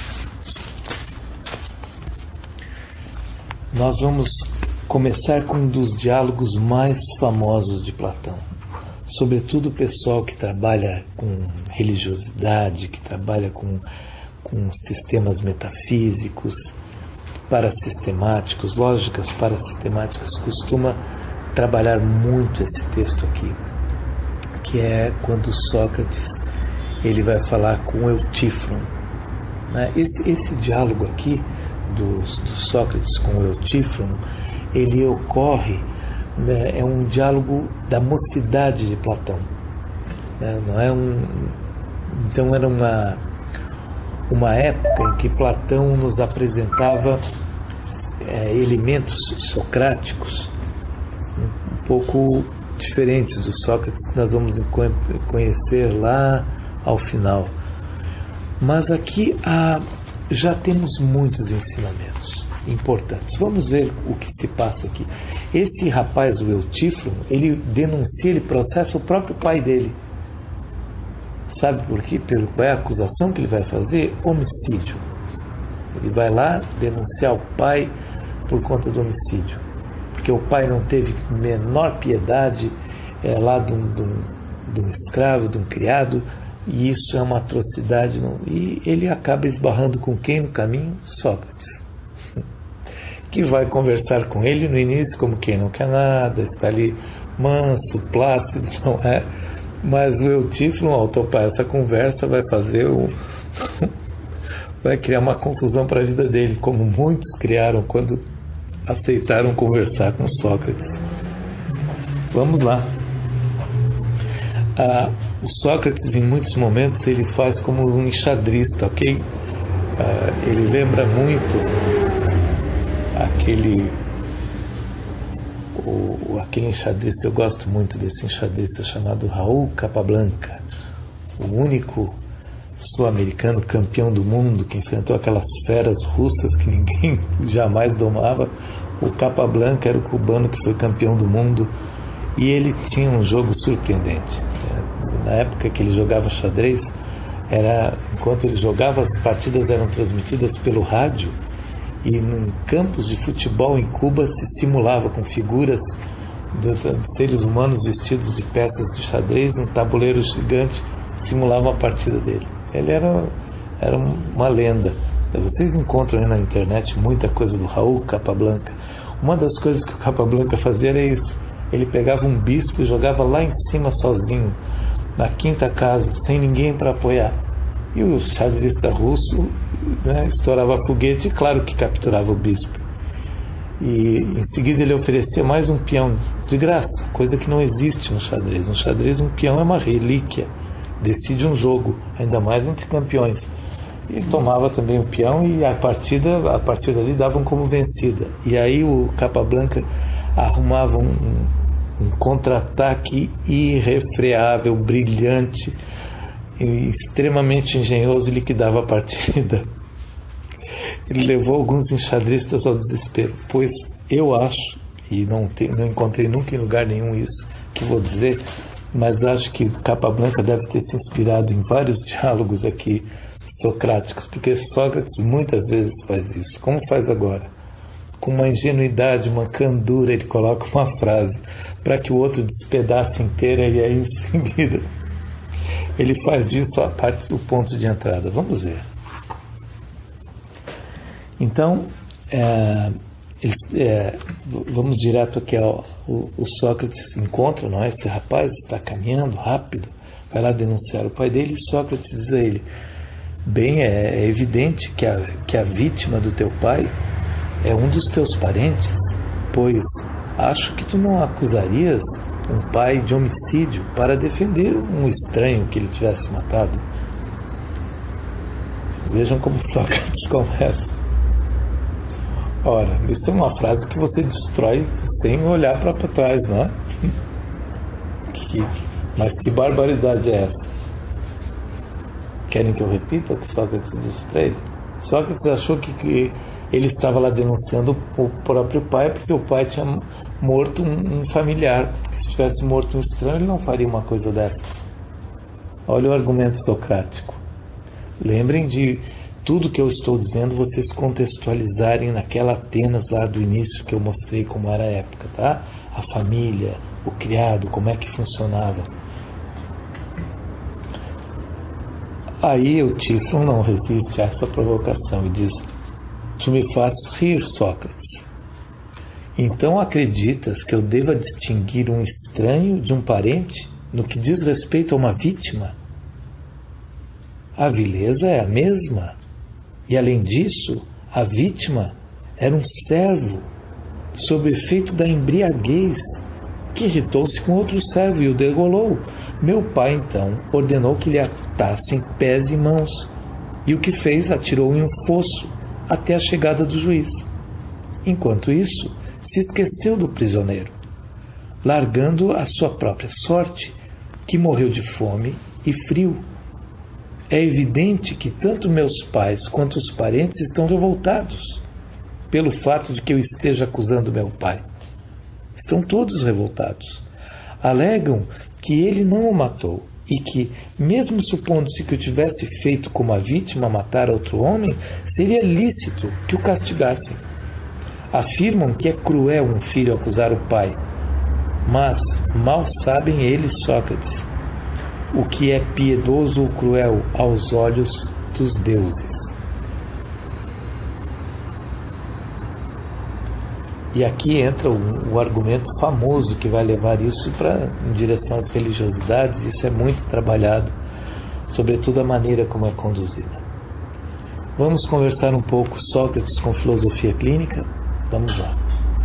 Nós vamos começar com um dos diálogos mais famosos de Platão. Sobretudo o pessoal que trabalha com religiosidade, que trabalha com, com sistemas metafísicos, parasistemáticos, lógicas parasistemáticas, costuma trabalhar muito esse texto aqui, que é quando Sócrates ele vai falar com Eutífron. Esse, esse diálogo aqui do, do Sócrates com Eutífron, ele ocorre, né, é um diálogo da mocidade de Platão, né, não é um, então era uma, uma época em que Platão nos apresentava é, elementos socráticos um pouco diferentes do Sócrates, que nós vamos conhecer lá ao final. Mas aqui há, já temos muitos ensinamentos importantes. Vamos ver o que se passa aqui. Esse rapaz, o Eutífron, ele denuncia, ele processa o próprio pai dele. Sabe por quê? Pelo qual é a acusação que ele vai fazer? Homicídio. Ele vai lá denunciar o pai por conta do homicídio. Porque o pai não teve menor piedade é, lá de um, de, um, de um escravo, de um criado, e isso é uma atrocidade. Não? E ele acaba esbarrando com quem no caminho? Sócrates, que vai conversar com ele no início como quem não quer nada, está ali manso, plácido, não é? Mas o Eutífron, ao topar essa conversa, vai fazer o... vai criar uma confusão para a vida dele, como muitos criaram quando aceitaram conversar com Sócrates. Vamos lá. Ah, o Sócrates, em muitos momentos, ele faz como um enxadrista, ok? Ah, ele lembra muito aquele o, aquele enxadrista, eu gosto muito desse enxadrista chamado Raul Capablanca, o único sul-americano campeão do mundo que enfrentou aquelas feras russas que ninguém jamais domava. O Capablanca era o cubano que foi campeão do mundo e ele tinha um jogo surpreendente. Na época que ele jogava xadrez, era, enquanto ele jogava, as partidas eram transmitidas pelo rádio e em campos de futebol em Cuba se simulava com figuras de, de seres humanos vestidos de peças de xadrez, um tabuleiro gigante, simulava a partida dele. Ele era, era uma lenda. Vocês encontram aí na internet muita coisa do Raul Capablanca. Uma das coisas que o Capablanca fazia era isso. Ele pegava um bispo e jogava lá em cima sozinho, na quinta casa, sem ninguém para apoiar. E o xadrista russo, né, estourava foguete e claro que capturava o bispo. E em seguida ele oferecia mais um peão de graça, coisa que não existe no xadrez. No xadrez um peão é uma relíquia, decide um jogo, ainda mais entre campeões. E tomava também o peão e a partida, a partir dali davam como vencida. E aí o Capablanca arrumava um, um, um contra-ataque irrefreável, brilhante, extremamente engenhoso, e liquidava a partida. Ele levou alguns enxadristas ao desespero, pois eu acho, e não, te, não encontrei nunca em lugar nenhum isso que vou dizer, mas acho que Capablanca deve ter se inspirado em vários diálogos aqui socráticos, porque Sócrates muitas vezes faz isso. Como faz agora? Com uma ingenuidade, uma candura, ele coloca uma frase para que o outro despedace inteira e aí em seguida ele faz disso a parte do ponto de entrada. Vamos ver. Então, é, eles, é, vamos direto aqui ao o, o Sócrates encontra, não é? Esse rapaz está caminhando rápido, vai lá denunciar o pai dele, e Sócrates diz a ele: bem, é, é evidente que a, que a vítima do teu pai é um dos teus parentes, pois acho que tu não acusarias um pai de homicídio para defender um estranho que ele tivesse matado. Vejam como Sócrates começa. Ora, isso é uma frase que você destrói sem olhar para trás, não é? Que, mas que barbaridade é essa? Querem que eu repita o que Sócrates disse para ele? Sócrates achou que, que ele estava lá denunciando o próprio pai porque o pai tinha morto um, um familiar. Se tivesse morto um estranho, ele não faria uma coisa dessa. Olha o argumento socrático. Lembrem de tudo que eu estou dizendo, vocês contextualizarem naquela Atenas lá do início que eu mostrei como era a época, tá? A família, o criado, como é que funcionava. Aí o Tífon não resiste a essa provocação e diz: tu me faz rir, Sócrates. Então acreditas que eu deva distinguir um estranho de um parente no que diz respeito a uma vítima? A vileza é a mesma. E além disso, a vítima era um servo sob efeito da embriaguez, que irritou-se com outro servo e o degolou. Meu pai, então, ordenou que lhe atassem pés e mãos, e o que fez, atirou em um fosso até a chegada do juiz. Enquanto isso, se esqueceu do prisioneiro, largando a sua própria sorte, que morreu de fome e frio. É evidente que tanto meus pais quanto os parentes estão revoltados pelo fato de que eu esteja acusando meu pai. Estão todos revoltados. Alegam que ele não o matou e que, mesmo supondo-se que o tivesse feito como a vítima matar outro homem, seria lícito que o castigassem. Afirmam que é cruel um filho acusar o pai, mas mal sabem eles, Sócrates, o que é piedoso ou cruel aos olhos dos deuses. E aqui entra o, o argumento famoso que vai levar isso pra, em direção às religiosidades. Isso é muito trabalhado, sobretudo a maneira como é conduzida. Vamos conversar um pouco Sócrates com filosofia clínica? Vamos lá.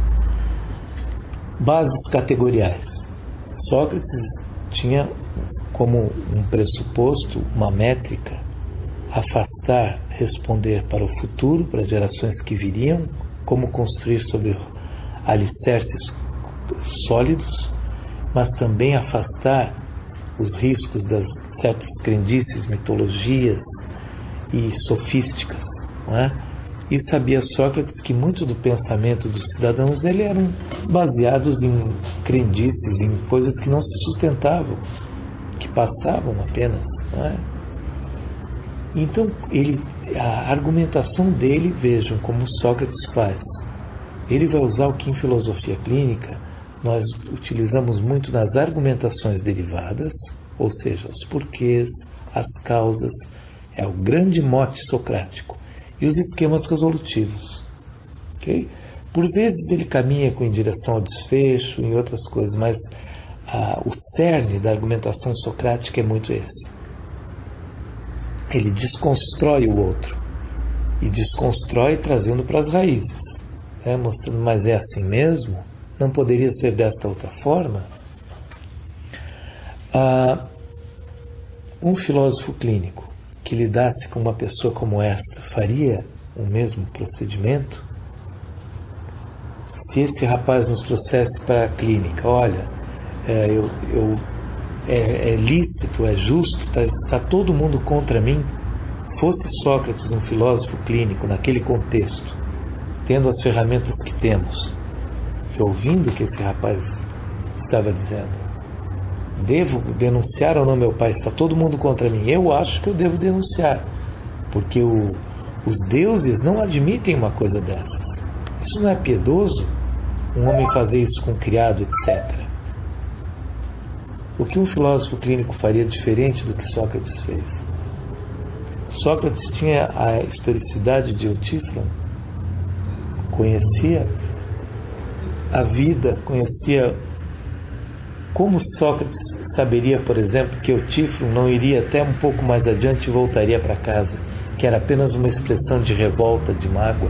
Bases categoriais. Sócrates tinha como um pressuposto, uma métrica: afastar, responder para o futuro, para as gerações que viriam, como construir sobre alicerces sólidos, mas também afastar os riscos das certas crendices, mitologias e sofísticas, não é? E sabia Sócrates que muito do pensamento dos cidadãos dele eram baseados em crendices, em coisas que não se sustentavam, que passavam apenas, não é? Então, ele, a argumentação dele, vejam como Sócrates faz. Ele vai usar o que em filosofia clínica nós utilizamos muito nas argumentações derivadas, ou seja, os porquês, as causas, é o grande mote socrático, e os esquemas resolutivos. Okay? Por vezes ele caminha com em direção ao desfecho, em outras coisas, mas ah, o cerne da argumentação socrática é muito esse. Ele desconstrói o outro, e desconstrói trazendo para as raízes, né? Mostrando, mas é assim mesmo? Não poderia ser desta outra forma? Ah, um filósofo clínico que lidasse com uma pessoa como esta faria o mesmo procedimento? Se esse rapaz nos trouxesse para a clínica, olha, é, eu, eu, é, é lícito, é justo, está, está todo mundo contra mim. Fosse Sócrates um filósofo clínico naquele contexto, tendo as ferramentas que temos, e ouvindo o que esse rapaz estava dizendo, devo denunciar ou não meu pai? Está todo mundo contra mim. Eu acho que eu devo denunciar, porque o, os deuses não admitem uma coisa dessas. Isso não é piedoso? Um homem fazer isso com um criado, etcétera. O que um filósofo clínico faria diferente do que Sócrates fez? Sócrates tinha a historicidade de Eutífron, conhecia a vida, conhecia como Sócrates saberia, por exemplo, que Eutífron não iria até um pouco mais adiante e voltaria para casa, que era apenas uma expressão de revolta, de mágoa.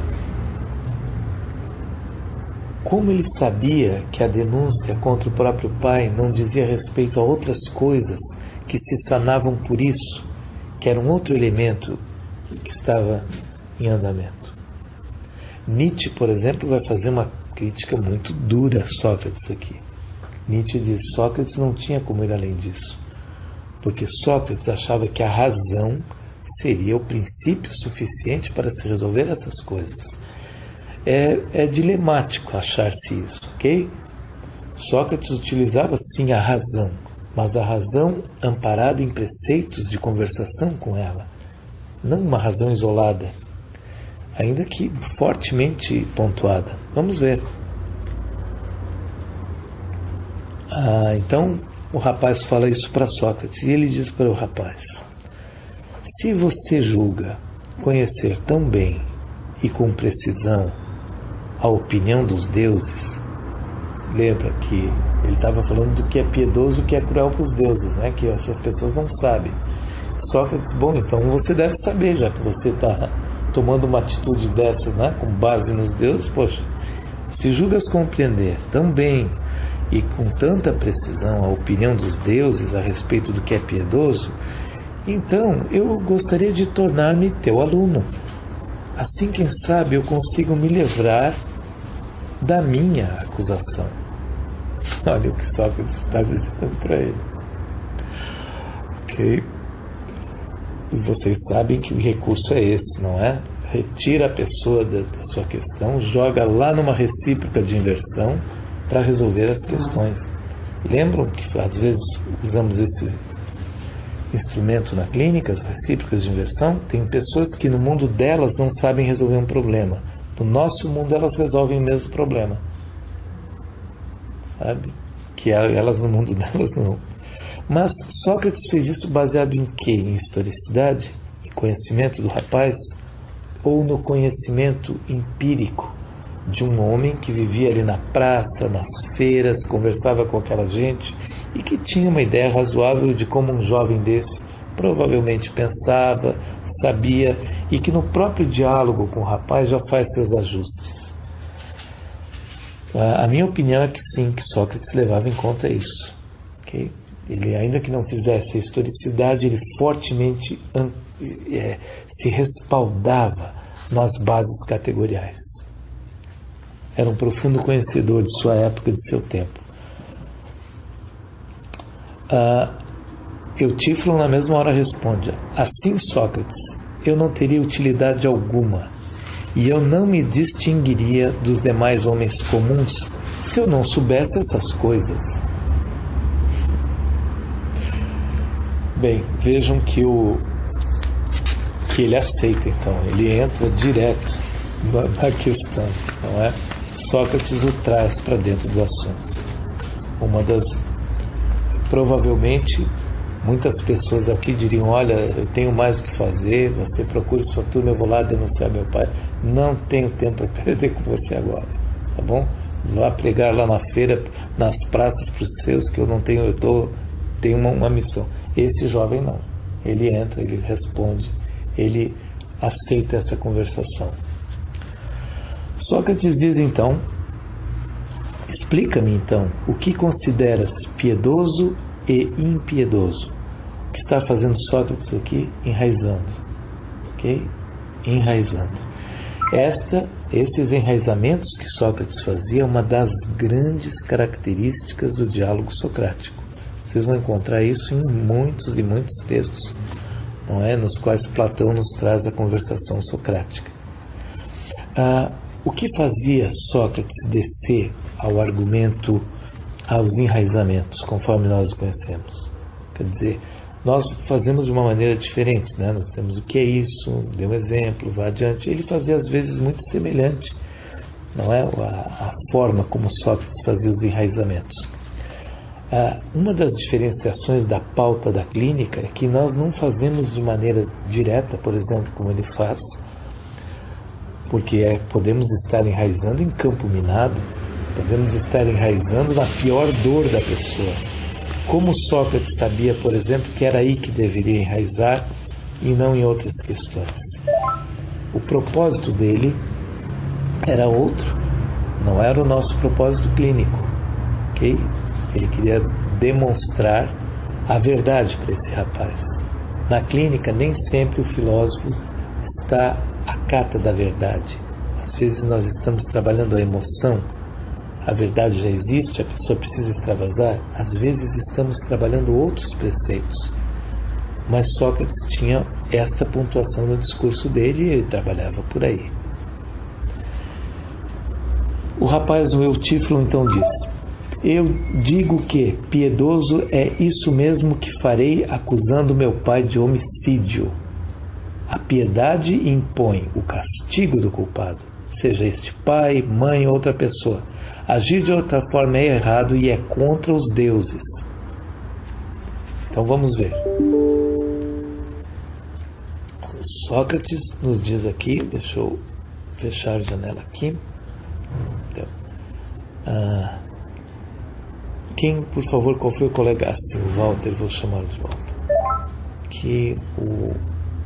Como ele sabia que a denúncia contra o próprio pai não dizia respeito a outras coisas que se sanavam por isso, que era um outro elemento que estava em andamento. Nietzsche, por exemplo, vai fazer uma crítica muito dura a Sócrates aqui. Nietzsche diz que Sócrates não tinha como ir além disso, porque Sócrates achava que a razão seria o princípio suficiente para se resolver essas coisas. É, é dilemático achar-se isso, ok? Sócrates utilizava sim a razão, mas a razão amparada em preceitos de conversação com ela, não uma razão isolada, ainda que fortemente pontuada. Vamos ver. Ah, então o rapaz fala isso para Sócrates e ele diz para o rapaz: se você julga conhecer tão bem e com precisão a opinião dos deuses, lembra que ele estava falando do que é piedoso e o que é cruel para os deuses, né? Que essas pessoas não sabem. Sócrates, bom, então você deve saber, já que você está tomando uma atitude dessa, né? Com base nos deuses, poxa, se julgas compreender tão bem e com tanta precisão a opinião dos deuses a respeito do que é piedoso, então eu gostaria de tornar-me teu aluno. Assim, quem sabe, eu consigo me livrar da minha acusação. Olha o que Sócrates está dizendo para ele. Ok? Vocês sabem que o recurso é esse, não é? Retira a pessoa da, da sua questão, joga lá numa recíproca de inversão para resolver as questões. Lembram que às vezes usamos esse instrumento na clínica, as recíprocas de inversão? Tem pessoas que no mundo delas não sabem resolver um problema. No nosso mundo elas resolvem o mesmo problema. Sabe? Que elas no mundo delas não. Mas Sócrates fez isso baseado em quê? Em historicidade? Em conhecimento do rapaz? Ou no conhecimento empírico de um homem que vivia ali na praça, nas feiras, conversava com aquela gente e que tinha uma ideia razoável de como um jovem desse provavelmente pensava, sabia, e que no próprio diálogo com o rapaz já faz seus ajustes. A minha opinião é que sim, que Sócrates levava em conta isso. Okay? Ele, ainda que não fizesse a historicidade, ele fortemente é, se respaldava nas bases categoriais. Era um profundo conhecedor de sua época e de seu tempo. Ah, Eutífron na mesma hora responde: assim, Sócrates, eu não teria utilidade alguma, e eu não me distinguiria dos demais homens comuns se eu não soubesse essas coisas. Bem, vejam que, o, que ele aceita, então, ele entra direto na, na questão, não é? Sócrates o traz para dentro do assunto. Uma das, provavelmente, muitas pessoas aqui diriam: olha, eu tenho mais o que fazer, você procure sua turma, eu vou lá denunciar meu pai. Não tenho tempo para perder com você agora, tá bom? Vá pregar lá na feira, nas praças para os seus, que eu não tenho, eu tô, tenho uma, uma missão. Esse jovem não. Ele entra, ele responde, ele aceita essa conversação. Sócrates diz então: explica-me então, o que consideras piedoso e impiedoso? O que está fazendo Sócrates aqui? Enraizando. Ok? Enraizando. Esta, esses enraizamentos que Sócrates fazia é uma das grandes características do diálogo socrático. Vocês vão encontrar isso em muitos e muitos textos, não é? Nos quais Platão nos traz a conversação socrática. Ah, o que fazia Sócrates descer ao argumento, aos enraizamentos, conforme nós o conhecemos? Quer dizer, nós fazemos de uma maneira diferente, né? Nós temos o que é isso, dê um exemplo, vá adiante. Ele fazia às vezes muito semelhante, não é? A, a forma como Sócrates fazia os enraizamentos. Ah, uma das diferenciações da pauta da clínica é que nós não fazemos de maneira direta, por exemplo, como ele faz, porque é, podemos estar enraizando em campo minado, podemos estar enraizando na pior dor da pessoa. Como Sócrates sabia, por exemplo, que era aí que deveria enraizar e não em outras questões. O propósito dele era outro, não era o nosso propósito clínico, ok? Ele queria demonstrar a verdade para esse rapaz. Na clínica, nem sempre o filósofo está à cata da verdade. Às vezes nós estamos trabalhando a emoção, a verdade já existe, a pessoa precisa extravasar. Às vezes estamos trabalhando outros preceitos. Mas Sócrates tinha esta pontuação no discurso dele e ele trabalhava por aí. O rapaz, o Eutífilo, então diz: eu digo que piedoso é isso mesmo que farei, acusando meu pai de homicídio. A piedade impõe o castigo do culpado, seja este pai, mãe ou outra pessoa. Agir de outra forma é errado e é contra os deuses. Então vamos ver. Sócrates nos diz aqui, deixa eu fechar a janela aqui. Então, ah, quem, por favor, qual foi o colega? Assim, o Walter, vou chamar de volta. Que o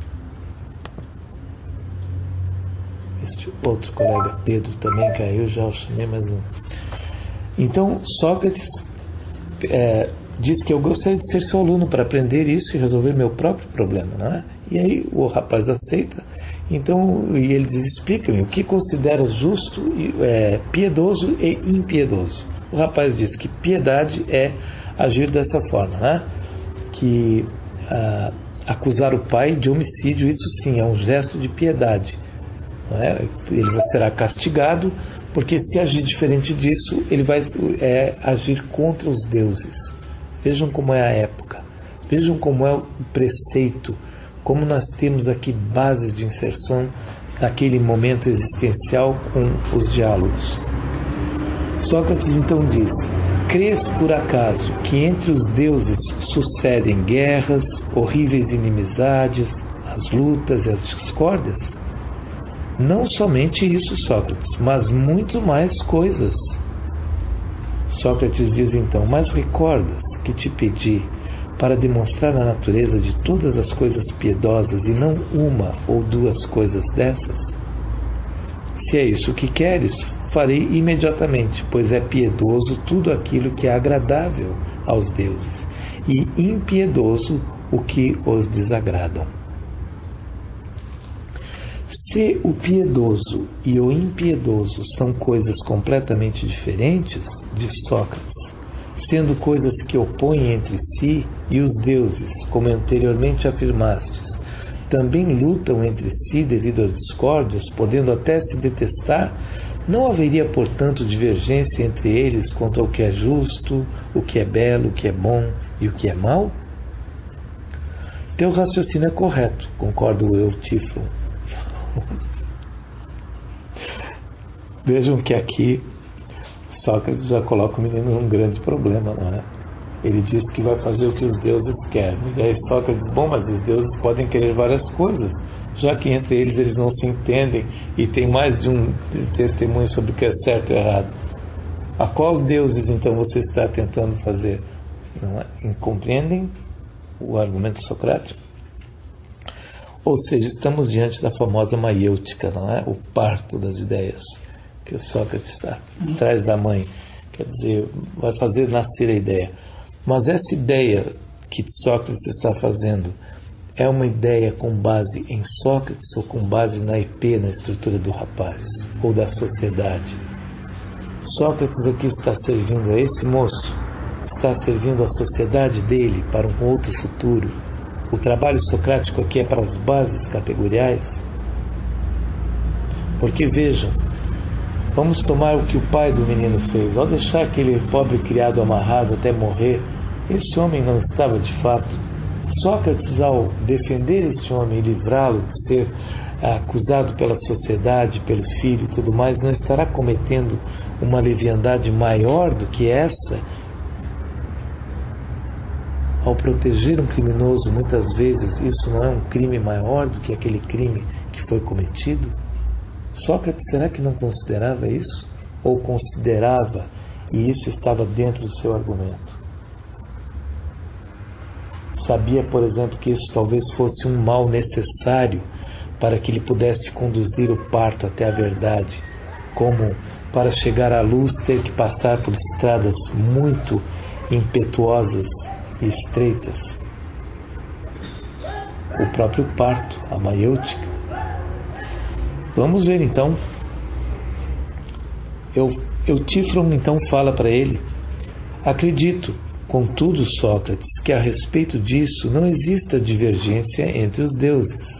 este outro colega Pedro também caiu, já o chamei mais um. Então, Sócrates é, diz que eu gostaria de ser seu aluno para aprender isso e resolver meu próprio problema, não é? E aí o rapaz aceita. Então, e ele diz: explica-me o que considera justo, é, piedoso e impiedoso. O rapaz diz que piedade é agir dessa forma, né? Que ah, acusar o pai de homicídio, isso sim é um gesto de piedade. Não é? Ele será castigado, porque se agir diferente disso, ele vai é, agir contra os deuses. Vejam como é a época, vejam como é o preceito, como nós temos aqui bases de inserção naquele momento existencial com os diálogos. Sócrates então diz: crês por acaso que entre os deuses sucedem guerras, horríveis inimizades, as lutas e as discórdias? Não somente isso, Sócrates, mas muito mais coisas. Sócrates diz então: mas recordas que te pedi para demonstrar a natureza de todas as coisas piedosas e não uma ou duas coisas dessas? Se é isso que queres, farei imediatamente, pois é piedoso tudo aquilo que é agradável aos deuses e impiedoso o que os desagradam. Se o piedoso e o impiedoso são coisas completamente diferentes, diz Sócrates, sendo coisas que opõem entre si, e os deuses, como anteriormente afirmastes, também lutam entre si devido às discórdias, podendo até se detestar, não haveria, portanto, divergência entre eles quanto ao que é justo, o que é belo, o que é bom e o que é mau? Teu raciocínio é correto, concorda o Eutífilo. Vejam que aqui Sócrates já coloca o menino num grande problema, não é? Ele diz que vai fazer o que os deuses querem. E aí Sócrates diz: bom, mas os deuses podem querer várias coisas, já que entre eles eles não se entendem e tem mais de um testemunho sobre o que é certo e errado. A qual deuses então você está tentando fazer? Não é? Compreendem o argumento socrático? Ou seja, estamos diante da famosa maiêutica, não é? O parto das ideias, que o Sócrates está atrás da mãe, quer dizer, vai fazer nascer a ideia. Mas essa ideia que Sócrates está fazendo é uma ideia com base em Sócrates ou com base na I P, na estrutura do rapaz, ou da sociedade? Sócrates aqui está servindo a esse moço, está servindo a sociedade dele para um outro futuro. O trabalho socrático aqui é para as bases categoriais. Porque vejam, vamos tomar o que o pai do menino fez. Ao deixar aquele pobre criado amarrado até morrer, esse homem não estava de fato. Sócrates, ao defender este homem e livrá-lo de ser acusado pela sociedade, pelo filho e tudo mais, não estará cometendo uma leviandade maior do que essa? Ao proteger um criminoso, muitas vezes, isso não é um crime maior do que aquele crime que foi cometido? Sócrates, será que não considerava isso? Ou considerava e isso estava dentro do seu argumento? Sabia, por exemplo, que isso talvez fosse um mal necessário para que ele pudesse conduzir o parto até a verdade, como para chegar à luz ter que passar por estradas muito impetuosas e estreitas. O próprio parto, a maiêutica. Vamos ver então. Eu, Eutífron então fala para ele: acredito, contudo, Sócrates, que a respeito disso não exista divergência entre os deuses.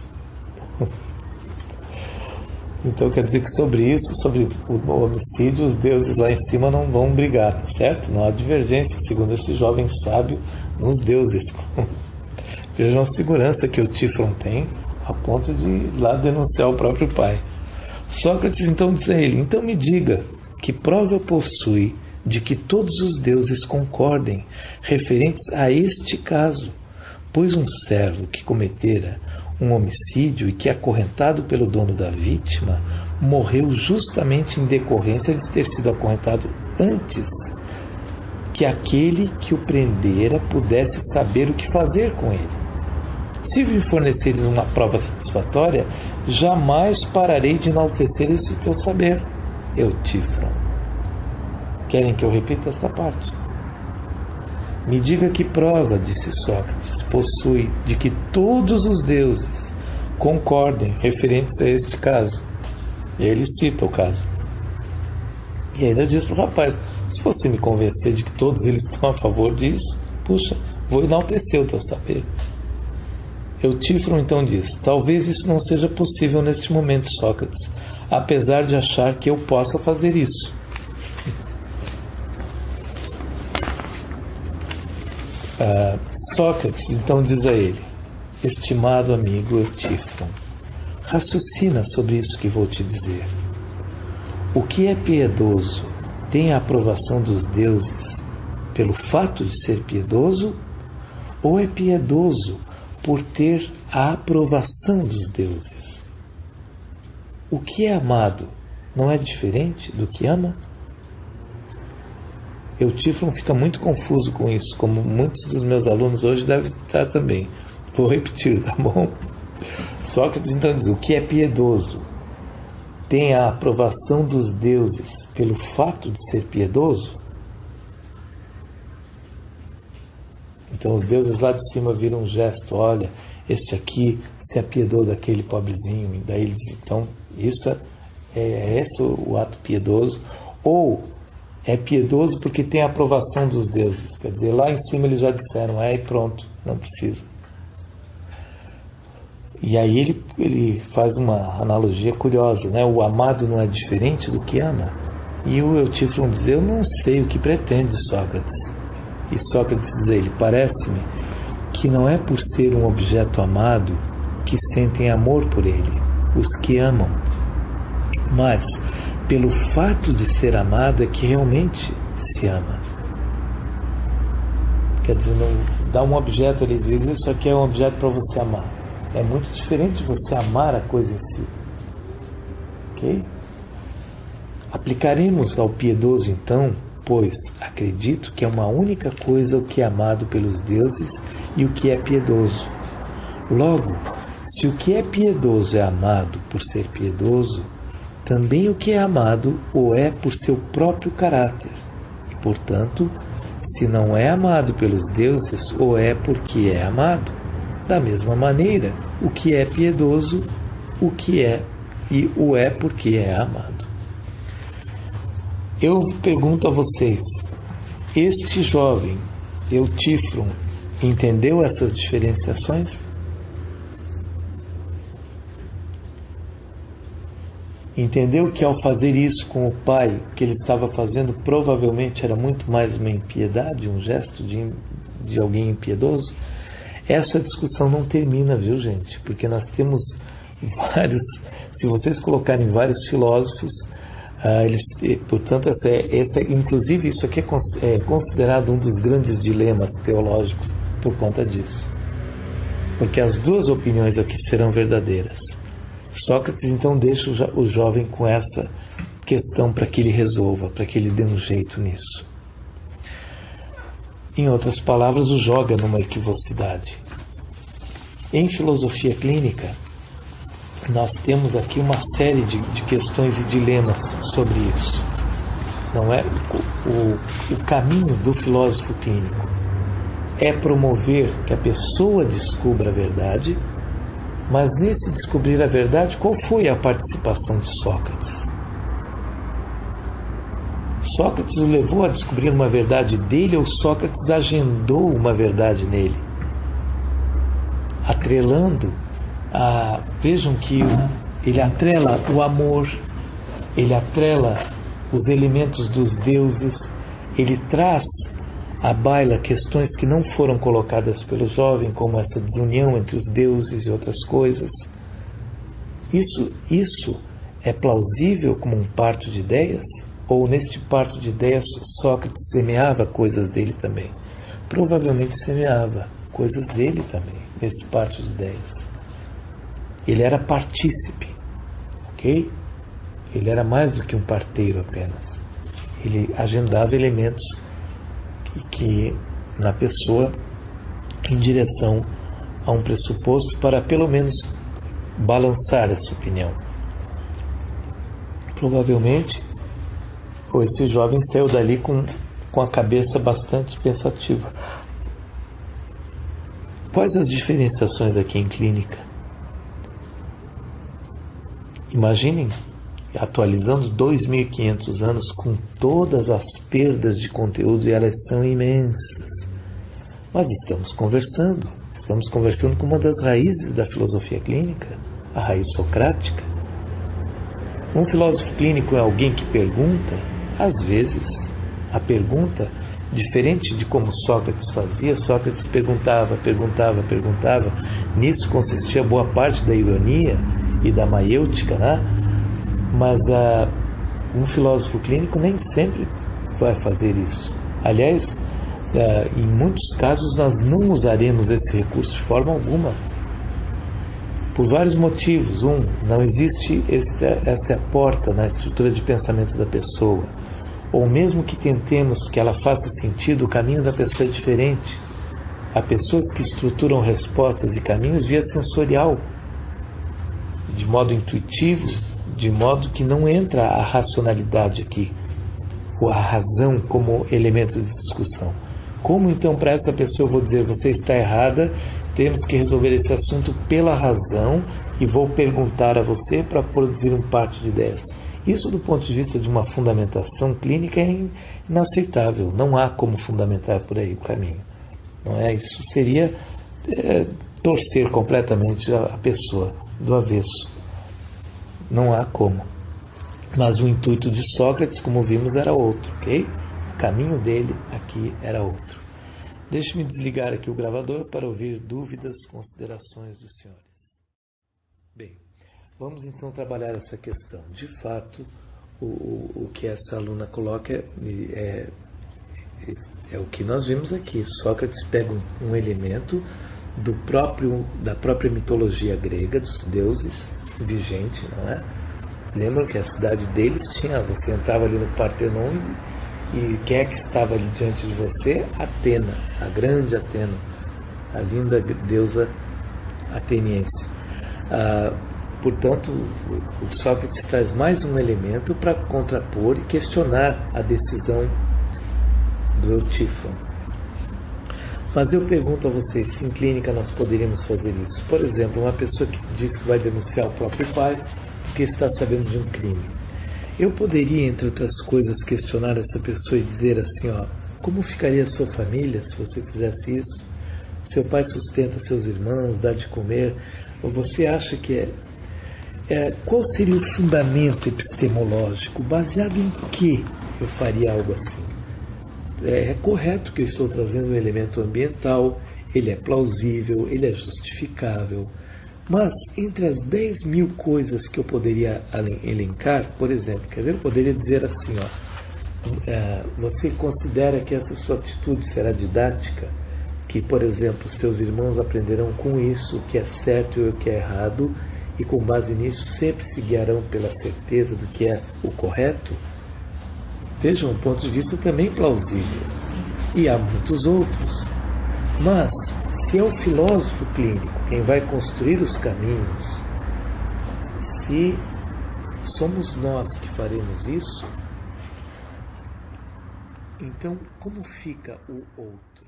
Então quer dizer que sobre isso, sobre o homicídio, os deuses lá em cima não vão brigar, certo? Não há divergência, segundo esse jovem sábio, nos deuses. Vejam a segurança que o Eutífron tem, a ponto de ir lá denunciar o próprio pai. Sócrates então diz a ele: então me diga, que prova possui de que todos os deuses concordem referentes a este caso, pois um servo que cometera um homicídio e que, acorrentado pelo dono da vítima, morreu justamente em decorrência de ter sido acorrentado antes que aquele que o prendera pudesse saber o que fazer com ele. Se me forneceres uma prova satisfatória, jamais pararei de enaltecer esse teu saber, Eutífron. Querem que eu repita esta parte? Me diga que prova, disse Sócrates, possui de que todos os deuses concordem referentes a este caso. E aí ele cita o caso. E ainda diz para o rapaz: se você me convencer de que todos eles estão a favor disso, puxa, vou enaltecer o teu saber. Eutífron então diz: talvez isso não seja possível neste momento, Sócrates, apesar de achar que eu possa fazer isso. Ah, Sócrates então diz a ele: estimado amigo Eutífron, raciocina sobre isso que vou te dizer. O que é piedoso tem a aprovação dos deuses pelo fato de ser piedoso, ou é piedoso por ter a aprovação dos deuses? O que é amado não é diferente do que ama? Eutífron fica muito confuso com isso, como muitos dos meus alunos hoje devem estar também. Vou repetir, tá bom? Sócrates então diz: o que é piedoso tem a aprovação dos deuses pelo fato de ser piedoso? Então os deuses lá de cima viram um gesto: olha, este aqui se apiedou daquele pobrezinho, e daí eles, então isso é, é esse o, o ato piedoso. Ou é piedoso porque tem a aprovação dos deuses, quer dizer, lá em cima eles já disseram: é, e pronto, não precisa. E aí ele, ele faz uma analogia curiosa, né? O amado não é diferente do que ama. E o Eutífron diz: eu não sei o que pretende, Sócrates. E Sócrates diz a ele: parece-me que não é por ser um objeto amado que sentem amor por ele, os que amam, mas pelo fato de ser amado é que realmente se ama. Quer dizer, não dá um objeto, ele diz: isso aqui é um objeto para você amar. É muito diferente de você amar a coisa em si. Ok? Aplicaremos ao piedoso então, pois acredito que é uma única coisa o que é amado pelos deuses e o que é piedoso. Logo, se o que é piedoso é amado por ser piedoso, também o que é amado o é por seu próprio caráter. E, portanto, se não é amado pelos deuses, o é porque é amado. Da mesma maneira, o que é piedoso, o que é e o é porque é amado. Eu pergunto a vocês: este jovem, Eutífron, entendeu essas diferenciações? Entendeu que ao fazer isso com o pai, o que ele estava fazendo provavelmente era muito mais uma impiedade, um gesto de, de alguém impiedoso? Essa discussão não termina, viu, gente? Porque nós temos vários, se vocês colocarem vários filósofos, ah, eles, portanto, essa é, essa, inclusive isso aqui é, é considerado um dos grandes dilemas teológicos por conta disso. Porque as duas opiniões aqui serão verdadeiras. Sócrates então deixa o, jo o jovem com essa questão para que ele resolva, para que ele dê um jeito nisso. Em outras palavras, o joga numa equivocidade. Em filosofia clínica, nós temos aqui uma série de, de questões e dilemas sobre isso. Não é o, o, o caminho do filósofo clínico é promover que a pessoa descubra a verdade, mas nesse descobrir a verdade, qual foi a participação de Sócrates? Sócrates o levou a descobrir uma verdade dele ou Sócrates agendou uma verdade nele? Atrelando, a, vejam que ele atrela o amor, ele atrela os elementos dos deuses, ele traz à baila questões que não foram colocadas pelo jovem, como essa desunião entre os deuses e outras coisas. Isso, isso é plausível como um parto de ideias? Ou neste parto de ideias Sócrates semeava coisas dele também? Provavelmente semeava coisas dele também, nesse parto de ideias. Ele era partícipe, ok? Ele era mais do que um parteiro apenas. Ele agendava elementos que, que na pessoa, em direção a um pressuposto para pelo menos balançar essa opinião. Provavelmente, esse jovem saiu dali com, com a cabeça bastante pensativa. Quais as diferenciações aqui em clínica? Imaginem, atualizando dois mil e quinhentos anos com todas as perdas de conteúdo, e elas são imensas. Mas estamos conversando, estamos conversando com uma das raízes da filosofia clínica, a raiz socrática. Um filósofo clínico é alguém que pergunta. Às vezes, a pergunta, diferente de como Sócrates fazia, Sócrates perguntava, perguntava, perguntava. Nisso consistia boa parte da ironia e da maiêutica, né? Mas uh, um filósofo clínico nem sempre vai fazer isso. Aliás, uh, em muitos casos nós não usaremos esse recurso de forma alguma. Por vários motivos. Um, não existe esta, esta porta na estrutura de pensamento da pessoa. Ou mesmo que tentemos que ela faça sentido, o caminho da pessoa é diferente. Há pessoas que estruturam respostas e caminhos via sensorial, de modo intuitivo, de modo que não entra a racionalidade aqui, ou a razão como elemento de discussão. Como então para essa pessoa eu vou dizer, você está errada, temos que resolver esse assunto pela razão e vou perguntar a você para produzir um parto de ideias? Isso, do ponto de vista de uma fundamentação clínica, é inaceitável. Não há como fundamentar por aí o caminho. Não é? Isso seria é, torcer completamente a pessoa do avesso. Não há como. Mas o intuito de Sócrates, como vimos, era outro, ok? O caminho dele aqui era outro. Deixe-me desligar aqui o gravador para ouvir dúvidas, considerações dos senhores. Bem, vamos então trabalhar essa questão. De fato, o, o, o que essa aluna coloca é, é, é o que nós vimos aqui. Sócrates pega um, um elemento do próprio, da própria mitologia grega, dos deuses, vigente, não é? Lembram que a cidade deles tinha, você entrava ali no Partenon e quem é que estava ali diante de você? Atena, a grande Atena, a linda deusa ateniense. Ah, portanto, o Sócrates traz mais um elemento para contrapor e questionar a decisão do Eutífano. Mas eu pergunto a vocês, se em clínica nós poderíamos fazer isso? Por exemplo, uma pessoa que diz que vai denunciar o próprio pai porque está sabendo de um crime. Eu poderia, entre outras coisas, questionar essa pessoa e dizer assim, ó, como ficaria a sua família se você fizesse isso? Seu pai sustenta seus irmãos, dá de comer, ou você acha que é... é qual seria o fundamento epistemológico? Baseado em que eu faria algo assim? É, é correto que eu estou trazendo um elemento ambiental, ele é plausível, ele é justificável, mas entre as dez mil coisas que eu poderia elencar, por exemplo, quer dizer, eu poderia dizer assim, ó, é, você considera que essa sua atitude será didática, que, por exemplo, seus irmãos aprenderão com isso o que é certo e o que é errado, e com base nisso sempre se guiarão pela certeza do que é o correto? Vejam, um ponto de vista também plausível. E há muitos outros. Mas, se é o filósofo clínico quem vai construir os caminhos, se somos nós que faremos isso, então como fica o outro?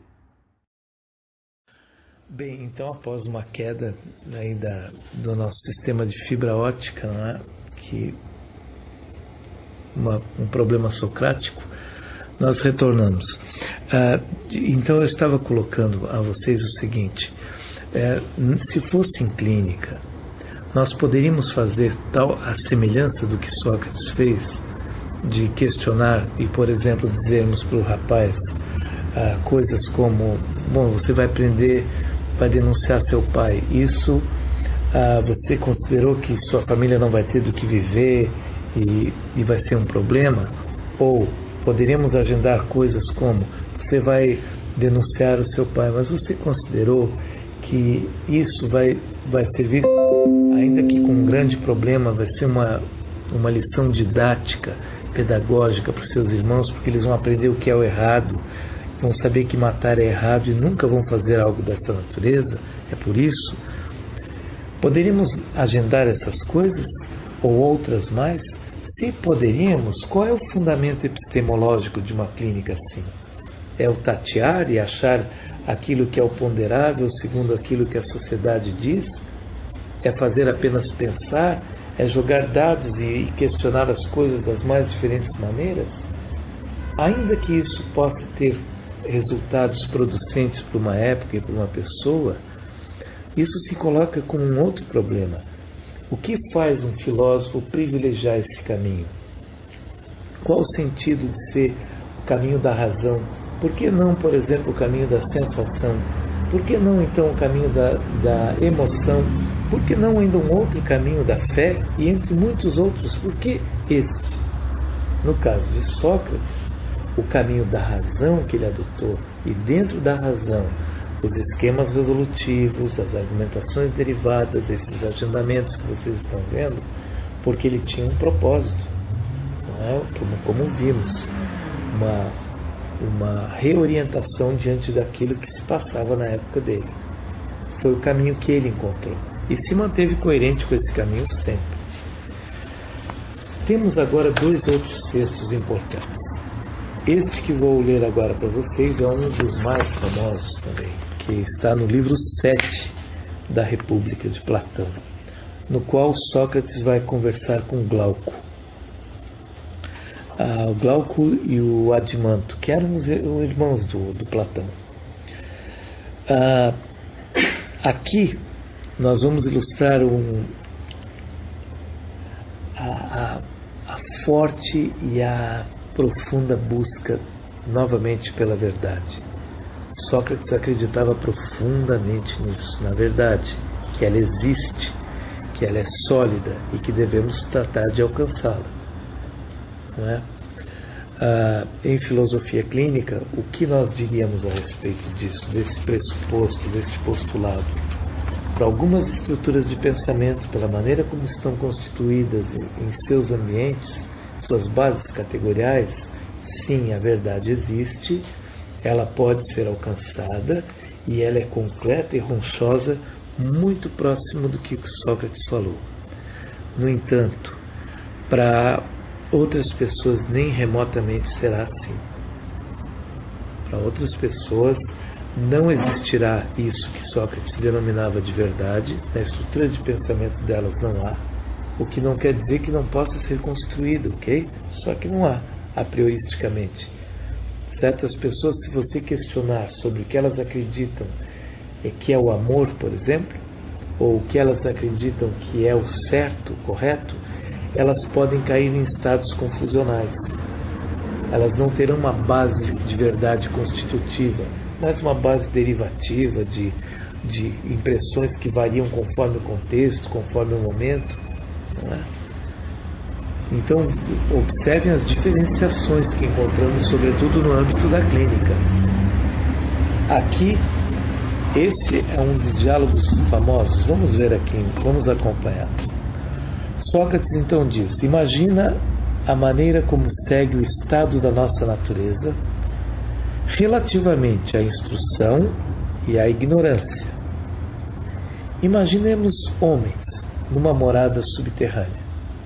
Bem, então após uma queda aí da, do nosso sistema de fibra óptica, não é? que uma, um problema socrático, nós retornamos. Ah, então eu estava colocando a vocês o seguinte: é, se fosse em clínica, nós poderíamos fazer tal a semelhança do que Sócrates fez, de questionar e, por exemplo, dizermos para o rapaz ah, coisas como: bom, você vai aprender, vai denunciar seu pai, isso ah, você considerou que sua família não vai ter do que viver e, e vai ser um problema? Ou poderíamos agendar coisas como: você vai denunciar o seu pai, mas você considerou que isso vai, vai servir, ainda que com um grande problema, vai ser uma, uma lição didática, pedagógica para os seus irmãos, porque eles vão aprender o que é o errado, vão saber que matar é errado e nunca vão fazer algo dessa natureza? É por isso. Poderíamos agendar essas coisas ou outras mais? Se poderíamos, qual é o fundamento epistemológico de uma clínica assim? É o tatear e achar aquilo que é o ponderável segundo aquilo que a sociedade diz? É fazer apenas pensar? É jogar dados e questionar as coisas das mais diferentes maneiras? Ainda que isso possa ter resultados producentes para uma época e para uma pessoa, isso se coloca como um outro problema. O que faz um filósofo privilegiar esse caminho? Qual o sentido de ser o caminho da razão? Por que não, por exemplo, o caminho da sensação? Por que não, então, o caminho da, da emoção? Por que não ainda um outro caminho da fé? E entre muitos outros, por que este? No caso de Sócrates, o caminho da razão que ele adotou, e dentro da razão, os esquemas resolutivos, as argumentações derivadas, esses agendamentos que vocês estão vendo, porque ele tinha um propósito, não é? como, como vimos, uma, uma reorientação diante daquilo que se passava na época dele. Foi o caminho que ele encontrou e se manteve coerente com esse caminho sempre. Temos agora dois outros textos importantes. Este que vou ler agora para vocês é um dos mais famosos também, que está no livro sete da República de Platão, no qual Sócrates vai conversar com Glauco. Ah, o Glauco e o Adimanto, que eram os irmãos do, do Platão. Ah, aqui nós vamos ilustrar um, a, a, a forte e a profunda busca novamente pela verdade. Sócrates acreditava profundamente nisso, na verdade, que ela existe, que ela é sólida e que devemos tratar de alcançá-la. Não é? Ah, em filosofia clínica, o que nós diríamos a respeito disso, desse pressuposto, desse postulado? Para algumas estruturas de pensamento, pela maneira como estão constituídas em seus ambientes, suas bases categoriais, sim, a verdade existe, ela pode ser alcançada e ela é concreta e ronchosa, muito próximo do que Sócrates falou. No entanto, para outras pessoas nem remotamente será assim. Para outras pessoas não existirá isso que Sócrates denominava de verdade, na estrutura de pensamento delas não há, o que não quer dizer que não possa ser construído, ok? Só que não há, a prioristicamente. Certas pessoas, se você questionar sobre o que elas acreditam é que é o amor, por exemplo, ou o que elas acreditam que é o certo, correto, elas podem cair em estados confusionais. Elas não terão uma base de verdade constitutiva, mas uma base derivativa de, de impressões que variam conforme o contexto, conforme o momento. Não é? Então, observem as diferenciações que encontramos, sobretudo no âmbito da clínica. Aqui, Esse é um dos diálogos famosos. Vamos ver aqui, vamos acompanhar. Sócrates então diz: imagina a maneira como segue o estado da nossa natureza relativamente à instrução e à ignorância. Imaginemos homens numa morada subterrânea,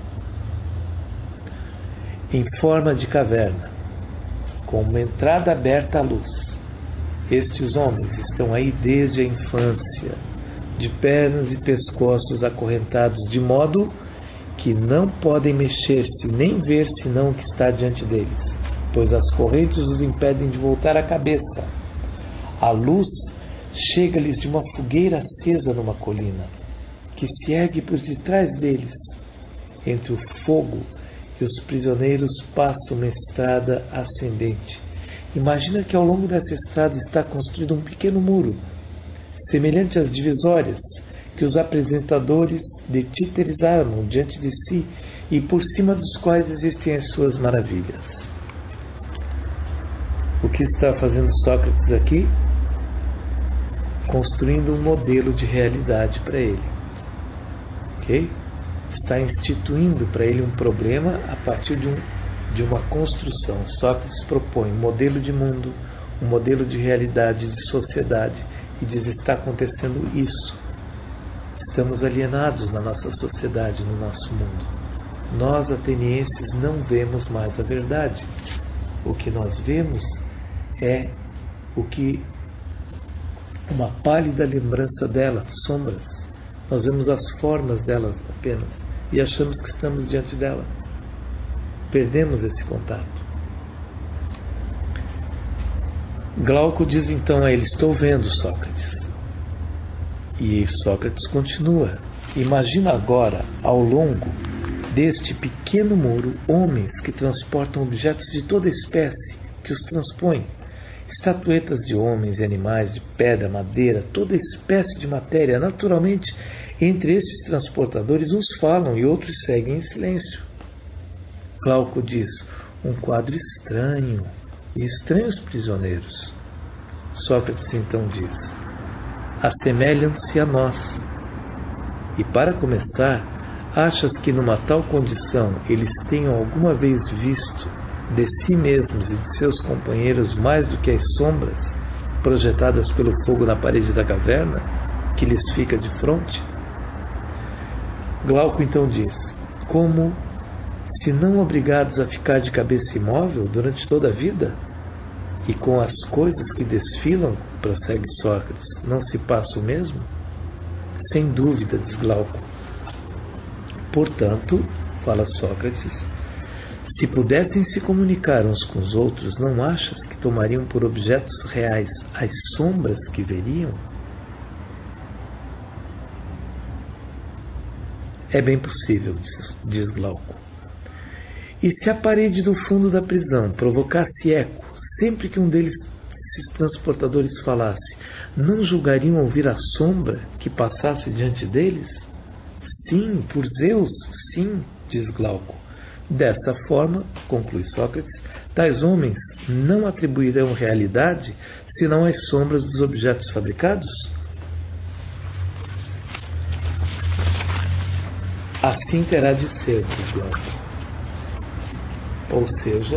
em forma de caverna, com uma entrada aberta à luz. Estes homens estão aí desde a infância, de pernas e pescoços acorrentados, de modo que não podem mexer-se nem ver senão o que está diante deles, pois as correntes os impedem de voltar a cabeça. A luz chega-lhes de uma fogueira acesa numa colina, que se ergue por detrás deles. Entre o fogo e os prisioneiros passa uma estrada ascendente. Imagina que ao longo dessa estrada está construído um pequeno muro, semelhante às divisórias que os apresentadores de títeres armam diante de si e por cima dos quais existem as suas maravilhas. O que está fazendo Sócrates aqui? Construindo um modelo de realidade para ele. Ok? Está instituindo para ele um problema a partir de, um, de uma construção. Sócrates propõe um modelo de mundo, um modelo de realidade, de sociedade, e diz: está acontecendo isso. Estamos alienados na nossa sociedade, no nosso mundo. Nós, atenienses, não vemos mais a verdade. O que nós vemos é o que uma pálida lembrança dela, sombras. Nós vemos as formas delas apenas e achamos que estamos diante dela. Perdemos esse contato. Glauco diz então a ele: estou vendo, Sócrates. E Sócrates continua: imagina agora, ao longo deste pequeno muro, homens que transportam objetos de toda espécie, que os transpõem. Estatuetas de homens e animais, de pedra, madeira, toda espécie de matéria. Naturalmente, entre estes transportadores, uns falam e outros seguem em silêncio. Glauco diz: um quadro estranho, e estranhos prisioneiros. Sócrates então diz: assemelham-se a nós. E para começar, achas que numa tal condição eles tenham alguma vez visto de si mesmos e de seus companheiros mais do que as sombras projetadas pelo fogo na parede da caverna, que lhes fica de fronte? Glauco então diz: como se não obrigados a ficar de cabeça imóvel durante toda a vida? E com as coisas que desfilam, prossegue Sócrates, não se passa o mesmo? Sem dúvida, diz Glauco. Portanto, fala Sócrates, se pudessem se comunicar uns com os outros, não achas que tomariam por objetos reais as sombras que veriam? É bem possível, diz, diz Glauco. E se a parede do fundo da prisão provocasse eco sempre que um deles, esses transportadores, falasse, não julgariam ouvir a sombra que passasse diante deles? Sim, por Zeus, sim, diz Glauco. Dessa forma, conclui Sócrates, tais homens não atribuirão realidade senão as sombras dos objetos fabricados? Assim terá de ser, diz Glauco. Ou seja,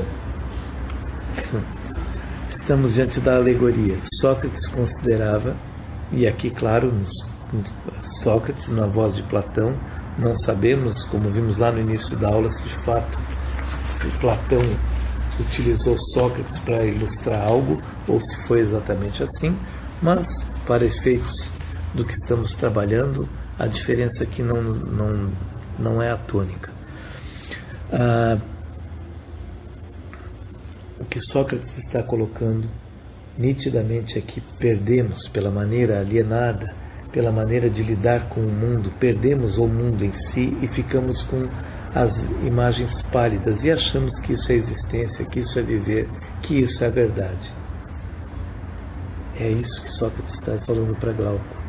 estamos diante da alegoria. Sócrates considerava, e aqui, claro, Sócrates, na voz de Platão, não sabemos, como vimos lá no início da aula, se de fato Platão utilizou Sócrates para ilustrar algo, ou se foi exatamente assim, mas, para efeitos do que estamos trabalhando, a diferença aqui não, não, não é a tônica. Ah, o que Sócrates está colocando nitidamente é que perdemos, pela maneira alienada, pela maneira de lidar com o mundo, perdemos o mundo em si e ficamos com as imagens pálidas e achamos que isso é existência, que isso é viver, que isso é verdade. É isso que Sócrates está falando para Glauco.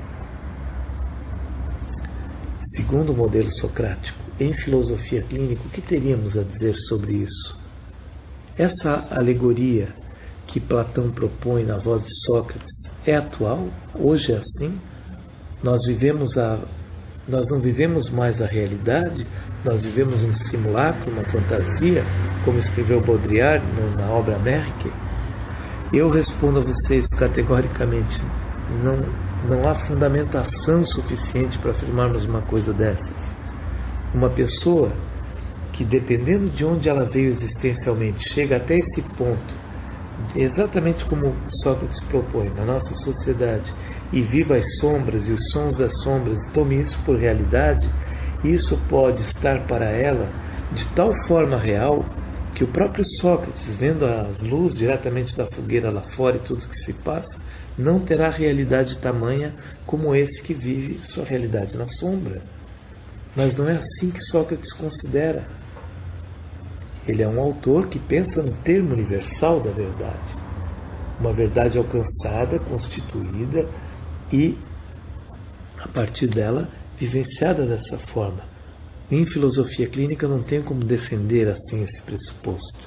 Segundo o modelo socrático, em filosofia clínica, o que teríamos a dizer sobre isso? Essa alegoria que Platão propõe na voz de Sócrates é atual, hoje é assim. Nós vivemos a, nós não vivemos mais a realidade, nós vivemos um simulacro, uma fantasia, como escreveu Baudrillard na obra América. Eu respondo a vocês categoricamente, não, não há fundamentação suficiente para afirmarmos uma coisa dessas. Uma pessoa que, dependendo de onde ela veio existencialmente, chega até esse ponto, exatamente como Sócrates propõe na nossa sociedade, e viva as sombras e os sons das sombras, tome isso por realidade, isso pode estar para ela de tal forma real que o próprio Sócrates, vendo as luzes diretamente da fogueira lá fora e tudo que se passa, não terá realidade tamanha como esse que vive sua realidade na sombra. Mas não é assim que Sócrates considera. Ele é um autor que pensa no termo universal da verdade. Uma verdade alcançada, constituída e, a partir dela, vivenciada dessa forma. Em filosofia clínica não tem como defender assim esse pressuposto.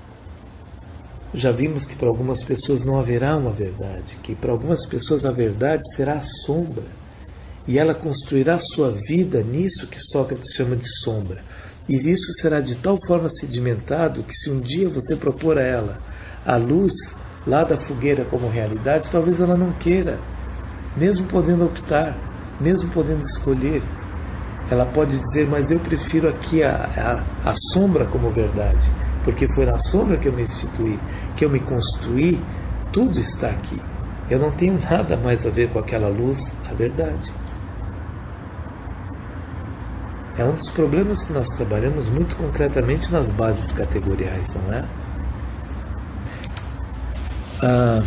Já vimos que para algumas pessoas não haverá uma verdade, que para algumas pessoas a verdade será a sombra, e ela construirá sua vida nisso que Sócrates chama de sombra. E isso será de tal forma sedimentado que, se um dia você propor a ela a luz lá da fogueira como realidade, talvez ela não queira, mesmo podendo optar, mesmo podendo escolher. Ela pode dizer, mas eu prefiro aqui a, a, a sombra como verdade, porque foi na sombra que eu me instituí, que eu me construí, tudo está aqui. Eu não tenho nada mais a ver com aquela luz, a verdade. É um dos problemas que nós trabalhamos muito concretamente nas bases categoriais, não é? Ah,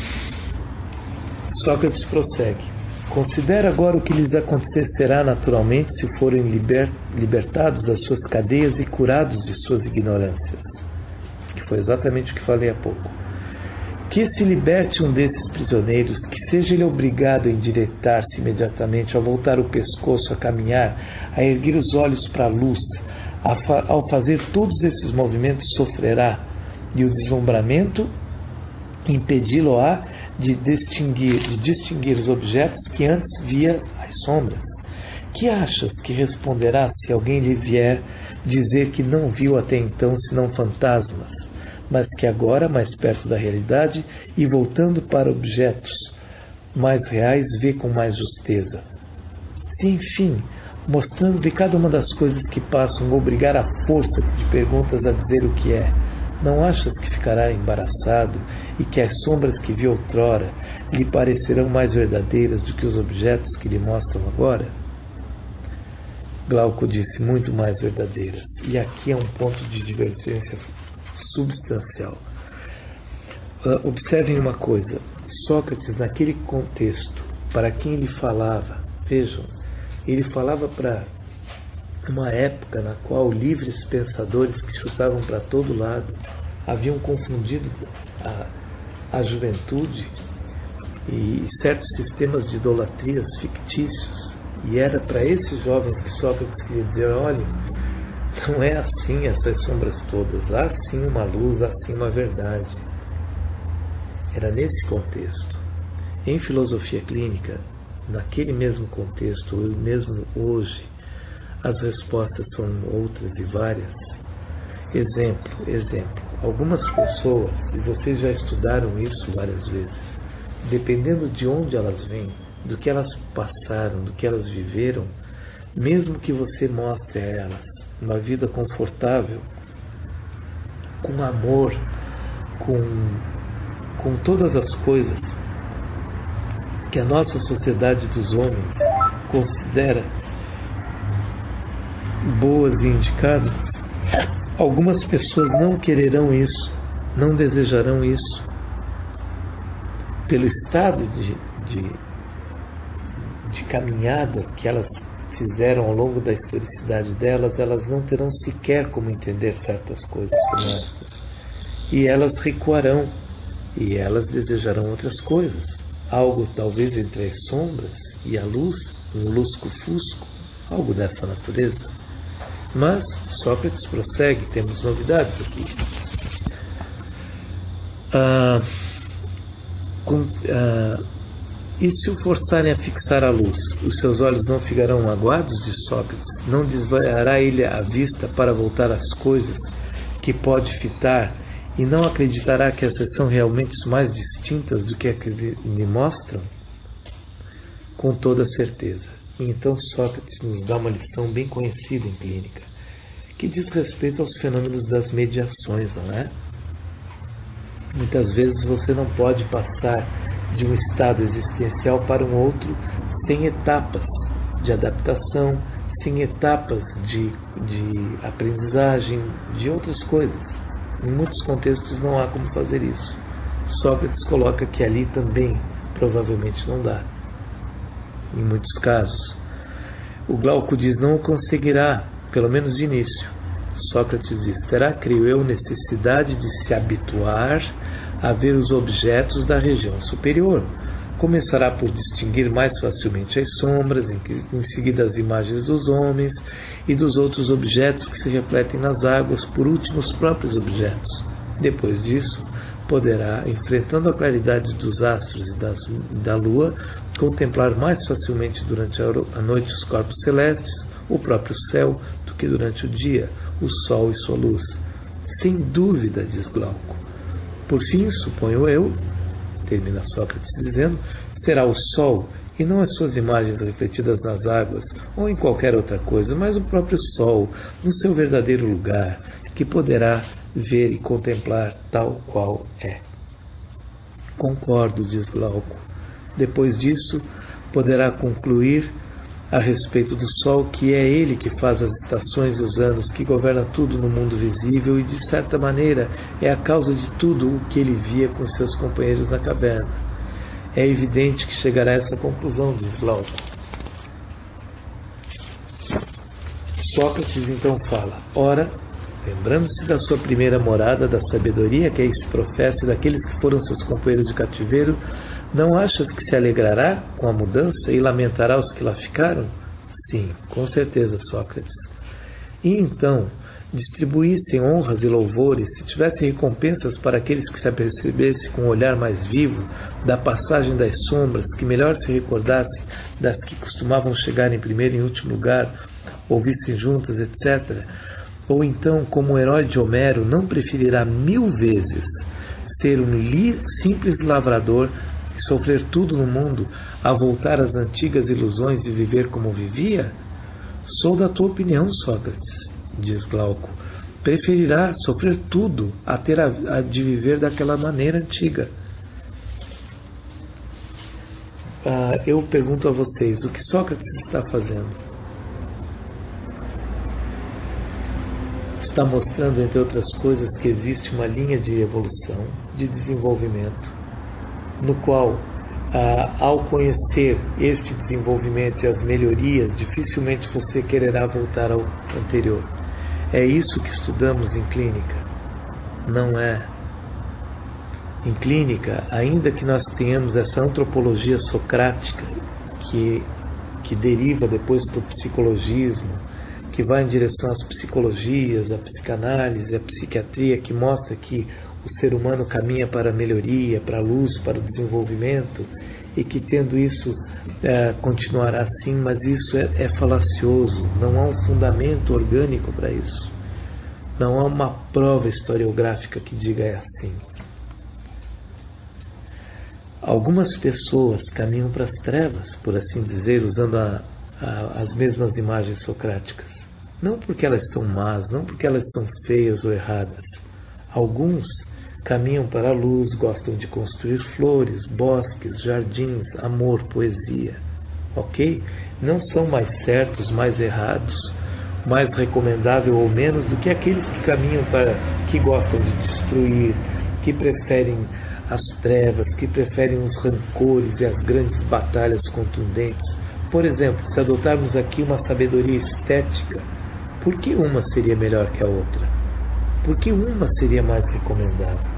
Sócrates prossegue. Considera agora o que lhes acontecerá naturalmente se forem liber, libertados das suas cadeias e curados de suas ignorâncias. Que foi exatamente o que falei há pouco. Que se liberte um desses prisioneiros, que seja ele obrigado a endireitar-se imediatamente, a voltar o pescoço, a caminhar, a erguer os olhos para a luz, a fa- ao fazer todos esses movimentos sofrerá, e o deslumbramento impedi-lo-á de distinguir, de distinguir os objetos que antes via as sombras. Que achas que responderá se alguém lhe vier dizer que não viu até então senão fantasmas, mas que agora, mais perto da realidade e voltando para objetos mais reais, vê com mais justeza? Se, enfim, mostrando-lhe cada uma das coisas que passam, obrigar a força de perguntas a dizer o que é, não achas que ficará embaraçado e que as sombras que viu outrora lhe parecerão mais verdadeiras do que os objetos que lhe mostram agora? Glauco disse, muito mais verdadeiras. E aqui é um ponto de divergência substancial. Uh, observem uma coisa. Sócrates, naquele contexto, para quem ele falava, vejam, ele falava para uma época na qual livres pensadores que chutavam para todo lado haviam confundido a, a juventude e certos sistemas de idolatrias fictícios, e era para esses jovens que Sócrates queria dizer, olha, não é assim essas sombras todas, há sim uma luz, há sim uma verdade. Era nesse contexto. Em filosofia clínica, naquele mesmo contexto, mesmo hoje, as respostas são outras e várias. Exemplo, exemplo. Algumas pessoas, e vocês já estudaram isso várias vezes, dependendo de onde elas vêm, do que elas passaram, do que elas viveram, mesmo que você mostre a elas uma vida confortável, com amor, com, com todas as coisas que a nossa sociedade dos homens considera boas e indicadas, algumas pessoas não quererão isso, não desejarão isso. Pelo estado de, de, de caminhada que elas fizeram ao longo da historicidade delas, elas não terão sequer como entender certas coisas como essas. E elas recuarão, e elas desejarão outras coisas. Algo talvez entre as sombras e a luz, um lusco-fusco, algo dessa natureza. Mas Sócrates prossegue, temos novidades aqui. Ah, com, ah, E se o forçarem a fixar a luz, os seus olhos não ficarão magoados? De Sócrates. Não desviará ele a vista para voltar às coisas que pode fitar e não acreditará que essas são realmente mais distintas do que a que lhe mostram? Com toda certeza. E então Sócrates nos dá uma lição bem conhecida em clínica, que diz respeito aos fenômenos das mediações, não é? Muitas vezes você não pode passar de um estado existencial para um outro sem etapas de adaptação, sem etapas de, de aprendizagem, de outras coisas. Em muitos contextos não há como fazer isso. Sócrates coloca que ali também provavelmente não dá. Em muitos casos. O Glauco diz: não o conseguirá, pelo menos de início. Sócrates diz: terá, creio eu, necessidade de se habituar a ver os objetos da região superior. Começará por distinguir mais facilmente as sombras, em seguida as imagens dos homens e dos outros objetos que se refletem nas águas, por último os próprios objetos. Depois disso, poderá, enfrentando a claridade dos astros e das, da lua, contemplar mais facilmente durante a noite os corpos celestes, o próprio céu, do que durante o dia, o sol e sua luz. Sem dúvida, diz Glauco. Por fim, suponho eu, termina Sócrates dizendo, será o sol, e não as suas imagens refletidas nas águas, ou em qualquer outra coisa, mas o próprio sol, no seu verdadeiro lugar, que poderá ver e contemplar tal qual é. Concordo, diz Glauco. Depois disso, poderá concluir a respeito do Sol que é ele que faz as estações e os anos, que governa tudo no mundo visível e, de certa maneira, é a causa de tudo o que ele via com seus companheiros na caverna. É evidente que chegará a essa conclusão, diz Glauco. Sócrates então fala: ora, lembrando-se da sua primeira morada, da sabedoria que aí se professa, daqueles que foram seus companheiros de cativeiro, não achas que se alegrará com a mudança e lamentará os que lá ficaram? Sim, com certeza, Sócrates. E então, distribuíssem honras e louvores, se tivessem recompensas para aqueles que se apercebessem com um olhar mais vivo da passagem das sombras, que melhor se recordassem das que costumavam chegar em primeiro e em último lugar, ouvissem juntas, etcétera, ou então, como o herói de Homero, não preferirá mil vezes ser um li- simples lavrador e sofrer tudo no mundo, a voltar às antigas ilusões de viver como vivia? Sou da tua opinião, Sócrates, diz Glauco. Preferirá sofrer tudo a ter a, a de viver daquela maneira antiga. Ah, eu pergunto a vocês, o que Sócrates está fazendo? Está mostrando, entre outras coisas, que existe uma linha de evolução, de desenvolvimento, no qual, ah, ao conhecer este desenvolvimento e as melhorias, dificilmente você quererá voltar ao anterior. É isso que estudamos em clínica. Não é. Em clínica, ainda que nós tenhamos essa antropologia socrática, que, que deriva depois para o psicologismo, que vai em direção às psicologias, à psicanálise, à psiquiatria, que mostra que o ser humano caminha para a melhoria, para a luz, para o desenvolvimento, e que tendo isso é, continuará assim, mas isso é, é falacioso, não há um fundamento orgânico para isso. Não há uma prova historiográfica que diga é assim. Algumas pessoas caminham para as trevas, por assim dizer, usando a, a, as mesmas imagens socráticas. Não porque elas são más, não porque elas são feias ou erradas. Alguns caminham para a luz, gostam de construir flores, bosques, jardins, amor, poesia. Ok? Não são mais certos, mais errados, mais recomendável ou menos do que aqueles que caminham para, que gostam de destruir, que preferem as trevas, que preferem os rancores e as grandes batalhas contundentes. Por exemplo, se adotarmos aqui uma sabedoria estética, por que uma seria melhor que a outra? Por que uma seria mais recomendável?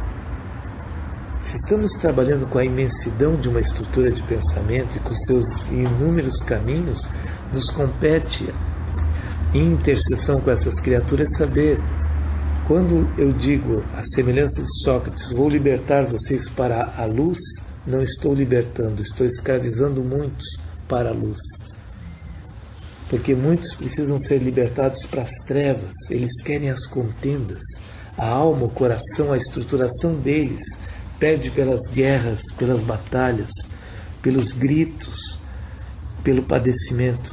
Se estamos trabalhando com a imensidão de uma estrutura de pensamento e com seus inúmeros caminhos, nos compete, em interseção com essas criaturas, saber. Quando eu digo, a semelhança de Sócrates, vou libertar vocês para a luz, não estou libertando, estou escravizando muitos para a luz. Porque muitos precisam ser libertados para as trevas, eles querem as contendas. A alma, o coração, a estruturação deles pede pelas guerras, pelas batalhas, pelos gritos, pelo padecimento.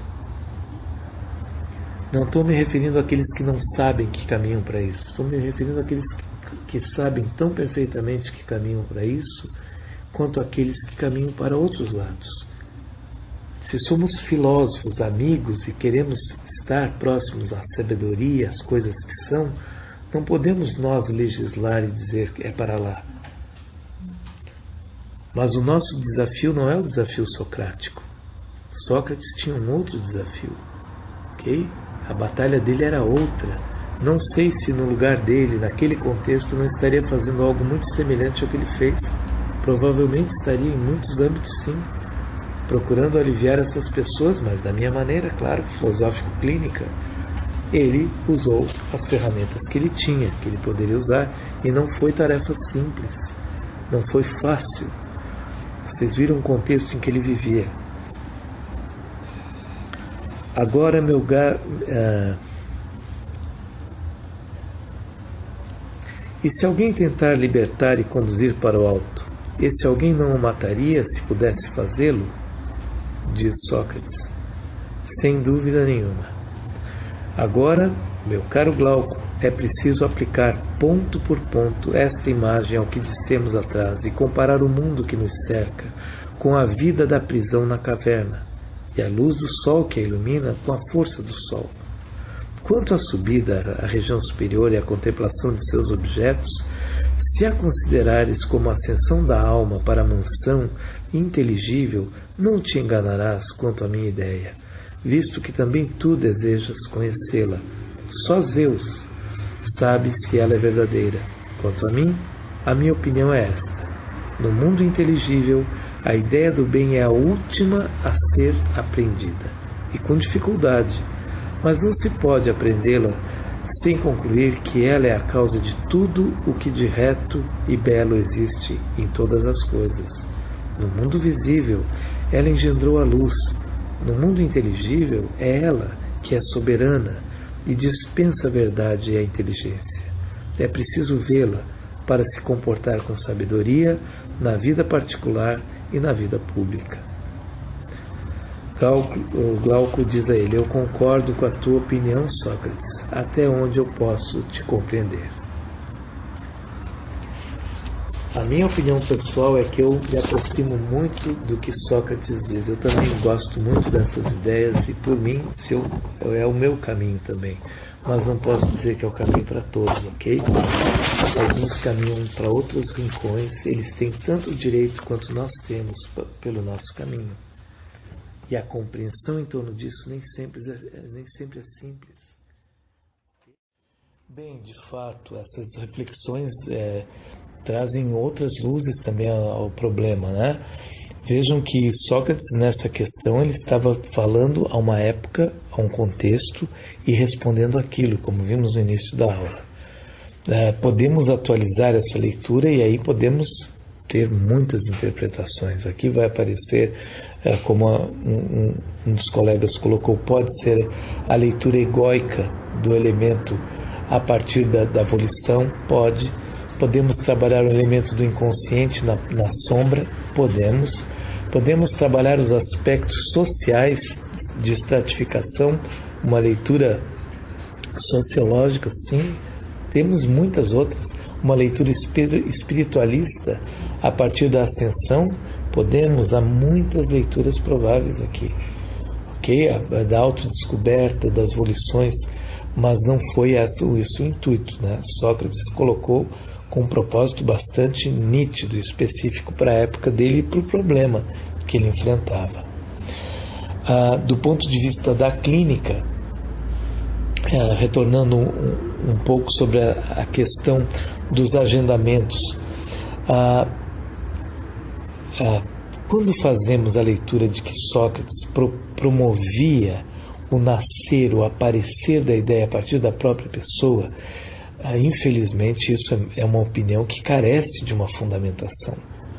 Não estou me referindo àqueles que não sabem que caminham para isso. Estou me referindo àqueles que, que sabem tão perfeitamente que caminham para isso, quanto àqueles que caminham para outros lados. Se somos filósofos, amigos e queremos estar próximos à sabedoria, às coisas que são, não podemos nós legislar e dizer que é para lá. Mas o nosso desafio não é o desafio socrático. Sócrates tinha um outro desafio, ok? A batalha dele era outra. Não sei se no lugar dele, naquele contexto, não estaria fazendo algo muito semelhante ao que ele fez. Provavelmente estaria em muitos âmbitos, sim, procurando aliviar essas pessoas, mas da minha maneira, claro, filosófico-clínica. Ele usou as ferramentas que ele tinha, que ele poderia usar, e não foi tarefa simples, não foi fácil. Vocês viram o contexto em que ele vivia. Agora, meu gar... Uh... E se alguém tentar libertar e conduzir para o alto, esse alguém não o mataria se pudesse fazê-lo? Diz Sócrates. Sem dúvida nenhuma. Agora, meu caro Glauco, é preciso aplicar ponto por ponto esta imagem ao que dissemos atrás e comparar o mundo que nos cerca com a vida da prisão na caverna e a luz do sol que a ilumina com a força do sol. Quanto à subida à região superior e à contemplação de seus objetos, se a considerares como a ascensão da alma para a mansão inteligível, não te enganarás quanto à minha ideia, visto que também tu desejas conhecê-la. Só Zeus sabe se ela é verdadeira. Quanto a mim, a minha opinião é esta. No mundo inteligível, a ideia do bem é a última a ser aprendida, e com dificuldade, mas não se pode aprendê-la sem concluir que ela é a causa de tudo o que de reto e belo existe em todas as coisas. No mundo visível, ela engendrou a luz. No mundo inteligível, é ela que é soberana e dispensa a verdade e a inteligência. É preciso vê-la para se comportar com sabedoria na vida particular e na vida pública. Glauco, o Glauco diz a ele: eu concordo com a tua opinião, Sócrates, até onde eu posso te compreender. A minha opinião pessoal é que eu me aproximo muito do que Sócrates diz. Eu também gosto muito dessas ideias e, por mim, se eu, é o meu caminho também. Mas não posso dizer que é o caminho para todos, ok? Alguns caminham para outros rincões, eles têm tanto direito quanto nós temos pelo nosso caminho. E a compreensão em torno disso nem sempre é, nem sempre é simples. Bem, de fato, essas reflexões é, trazem outras luzes também ao, ao problema, né? Vejam que Sócrates, nessa questão, ele estava falando a uma época, a um contexto, e respondendo aquilo, como vimos no início da aula. É, podemos atualizar essa leitura e aí podemos ter muitas interpretações. Aqui vai aparecer, é, como a, um, um dos colegas colocou, pode ser a leitura egóica do elemento a partir da, da volição, pode. Podemos trabalhar o elemento do inconsciente na, na sombra, podemos. Podemos trabalhar os aspectos sociais de estratificação, uma leitura sociológica, sim. Temos muitas outras. Uma leitura espiritualista a partir da ascensão, podemos, há muitas leituras prováveis aqui, ok? A, a da autodescoberta, das volições, mas não foi esse, esse o intuito, né? Sócrates colocou com um propósito bastante nítido e específico para a época dele e para o problema que ele enfrentava. Ah, do ponto de vista da clínica, ah, retornando um, um pouco sobre a, a questão dos agendamentos, ah, ah, quando fazemos a leitura de que Sócrates pro, promovia o nascer, o aparecer da ideia a partir da própria pessoa, ah, infelizmente isso é uma opinião que carece de uma fundamentação.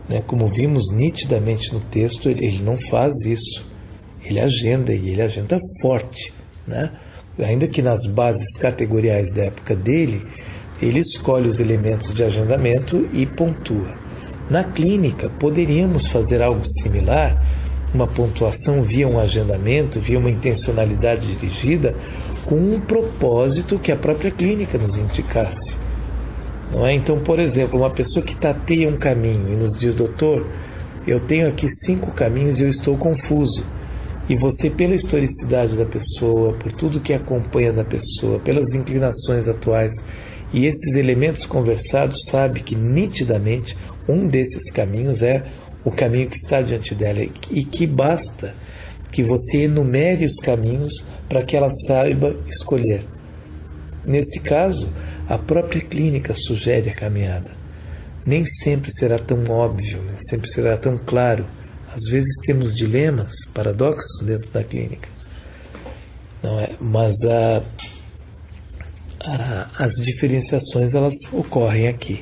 né? Como vimos nitidamente no texto, ele, ele não faz isso. Ele agenda, e ele agenda forte, né? Ainda que nas bases categoriais da época dele, ele escolhe os elementos de agendamento e pontua. Na clínica, poderíamos fazer algo similar, uma pontuação via um agendamento, via uma intencionalidade dirigida, com um propósito que a própria clínica nos indicasse. Não é? Então, por exemplo, uma pessoa que tateia um caminho e nos diz: doutor, eu tenho aqui cinco caminhos e eu estou confuso. E você, pela historicidade da pessoa, por tudo que acompanha da pessoa, pelas inclinações atuais e esses elementos conversados, sabe que nitidamente um desses caminhos é o caminho que está diante dela, e que basta que você enumere os caminhos para que ela saiba escolher. Nesse caso, a própria clínica sugere a caminhada. Nem sempre será tão óbvio, nem sempre será tão claro. Às vezes temos dilemas, paradoxos dentro da clínica. Não é? Mas a, a, as diferenciações, elas ocorrem aqui.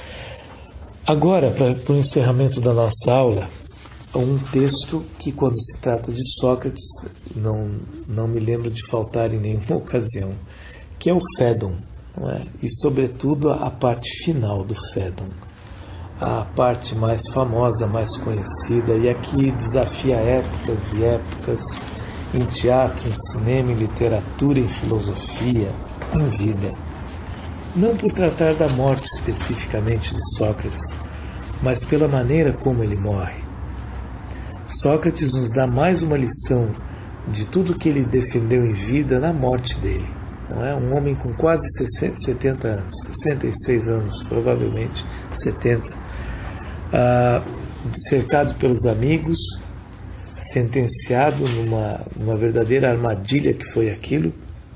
Agora, para o encerramento da nossa aula, um texto que, quando se trata de Sócrates, não, não me lembro de faltar em nenhuma ocasião, que é o Fédon, não é? E, sobretudo, a parte final do Fédon. A parte mais famosa, mais conhecida, e aqui desafia épocas e épocas em teatro, em cinema, em literatura, em filosofia, em vida. Não por tratar da morte especificamente de Sócrates, mas pela maneira como ele morre. Sócrates nos dá mais uma lição de tudo que ele defendeu em vida na morte dele. Não é? Um homem com quase sessenta, setenta anos, sessenta e seis anos, provavelmente setenta, ah, cercado pelos amigos, sentenciado numa, numa verdadeira armadilha que foi aquilo.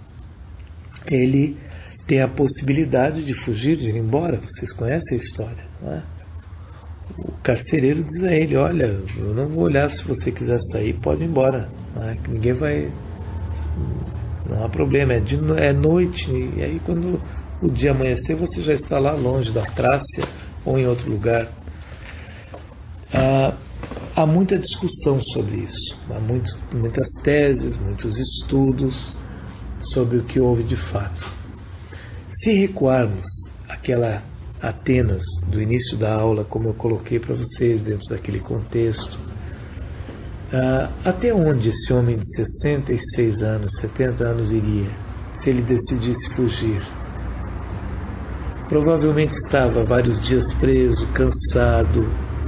Ele tem a possibilidade de fugir, de ir embora. Vocês conhecem a história, não é? O carcereiro diz a ele: olha, eu não vou olhar, se você quiser sair, pode ir embora, não é? Ninguém vai, não há problema, é, de, é noite, e aí quando o dia amanhecer você já está lá longe da Trácia ou em outro lugar. Ah, há muita discussão sobre isso, há muito, muitas teses, muitos estudos sobre o que houve de fato. Se recuarmos àquela Atenas do início da aula, como eu coloquei para vocês dentro daquele contexto, ah, até onde esse homem de sessenta e seis anos, setenta anos iria, se ele decidisse fugir? Provavelmente estava vários dias preso, cansado,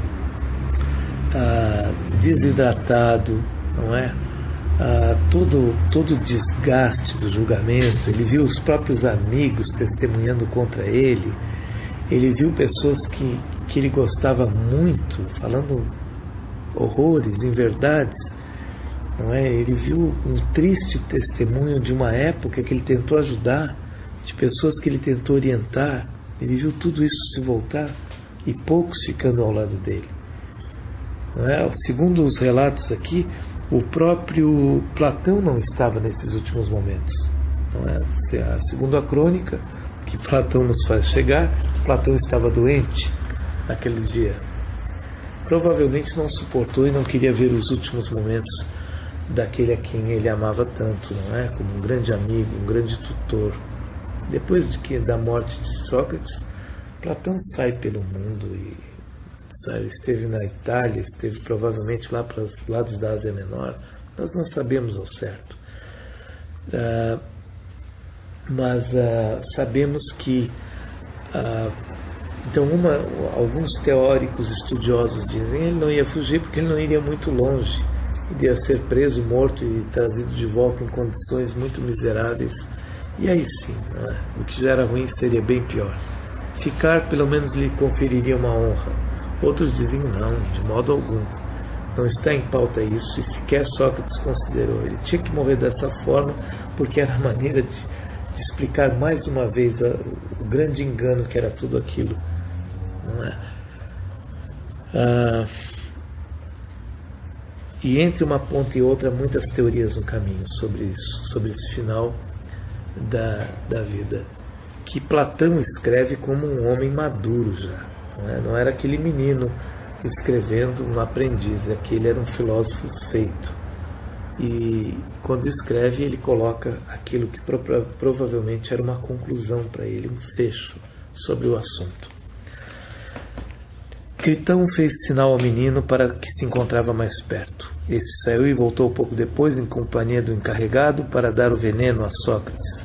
ah, desidratado, não é? Ah, todo, todo o desgaste do julgamento. Ele viu os próprios amigos testemunhando contra ele. Ele viu pessoas que, que ele gostava muito falando horrores, inverdades, não é? Ele viu um triste testemunho de uma época que ele tentou ajudar, de pessoas que ele tentou orientar. Ele viu tudo isso se voltar e poucos ficando ao lado dele, não é? Segundo os relatos aqui, o próprio Platão não estava nesses últimos momentos, não é? Segundo a crônica que Platão nos faz chegar, Platão estava doente naquele dia. Provavelmente não suportou e não queria ver os últimos momentos daquele a quem ele amava tanto, não é? Como um grande amigo, um grande tutor. Depois de que, da morte de Sócrates, Platão sai pelo mundo e sabe, esteve na Itália, esteve provavelmente lá para os lados da Ásia Menor. Nós não sabemos ao certo. Ah, mas ah, sabemos que ah, então uma, alguns teóricos estudiosos dizem que ele não ia fugir porque ele não iria muito longe, iria ser preso, morto e trazido de volta em condições muito miseráveis, e aí sim, né? O que já era ruim seria bem pior. Ficar pelo menos lhe conferiria uma honra. Outros dizem não, de modo algum, não está em pauta isso, e sequer Sócrates considerou. Ele tinha que morrer dessa forma porque era a maneira de, de explicar mais uma vez a, o grande engano que era tudo aquilo, não é? Ah, e entre uma ponta e outra, muitas teorias no caminho sobre isso, sobre esse final da, da vida, que Platão escreve como um homem maduro já, não é? Não era aquele menino escrevendo um aprendiz. Aquele era um filósofo feito. E quando escreve, ele coloca aquilo que pro- provavelmente era uma conclusão para ele, um fecho sobre o assunto. Critão fez sinal ao menino para que se encontrava mais perto. Este saiu e voltou pouco depois em companhia do encarregado para dar o veneno a Sócrates.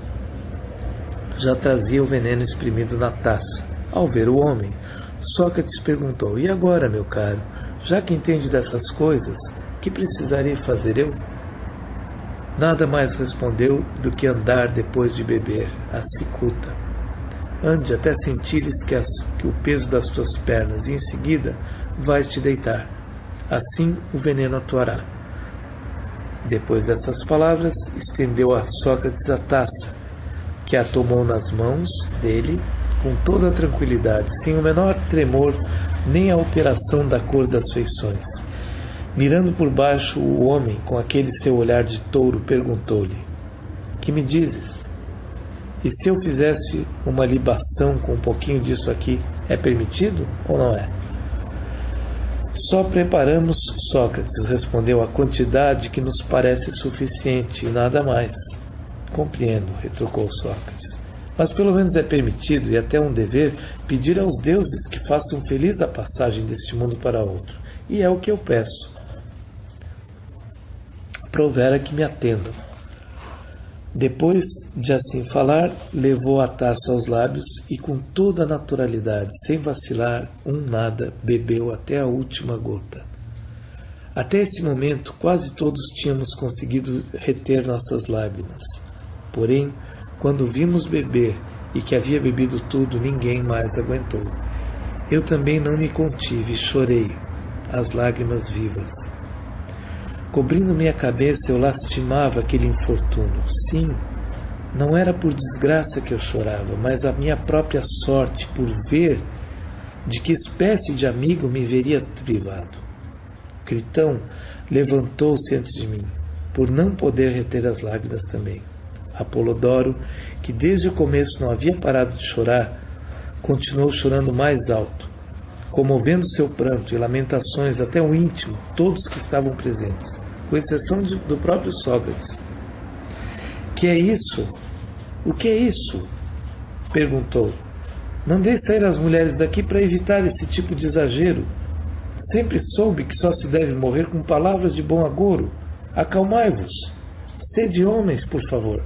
Já trazia o veneno espremido na taça. Ao ver o homem, Sócrates perguntou: "E agora, meu caro, já que entende dessas coisas, que precisaria fazer eu?" Nada mais respondeu do que andar depois de beber, a cicuta. Ande até sentires que, as, que o peso das tuas pernas, e em seguida vais te deitar. Assim o veneno atuará. Depois dessas palavras, estendeu a Sócrates a taça, que a tomou nas mãos dele com toda a tranquilidade, sem o menor tremor nem alteração da cor das feições. Mirando por baixo o homem com aquele seu olhar de touro, perguntou-lhe: "Que me dizes? E se eu fizesse uma libação com um pouquinho disso aqui, é permitido ou não é?" "Só preparamos, Sócrates", respondeu, "a quantidade que nos parece suficiente e nada mais." "Compreendo", retrucou Sócrates, "mas pelo menos é permitido e até um dever pedir aos deuses que façam feliz a passagem deste mundo para outro. E é o que eu peço. Provera que me atendam." Depois de assim falar, levou a taça aos lábios e com toda a naturalidade, sem vacilar um nada, bebeu até a última gota. Até esse momento, quase todos tínhamos conseguido reter nossas lágrimas. Porém, quando vimos beber e que havia bebido tudo, ninguém mais aguentou. Eu também não me contive e chorei, as lágrimas vivas. Cobrindo minha cabeça, eu lastimava aquele infortúnio. Sim, não era por desgraça que eu chorava, mas a minha própria sorte por ver de que espécie de amigo me veria privado. Critão levantou-se antes de mim, por não poder reter as lágrimas também. Apolodoro, que desde o começo não havia parado de chorar, continuou chorando mais alto, comovendo seu pranto e lamentações até o íntimo, todos que estavam presentes, com exceção de, do próprio Sócrates. "Que é isso? O que é isso?" perguntou. "Mandei sair as mulheres daqui para evitar esse tipo de exagero. Sempre soube que só se deve morrer com palavras de bom agouro. Acalmai-vos. Sede homens, por favor."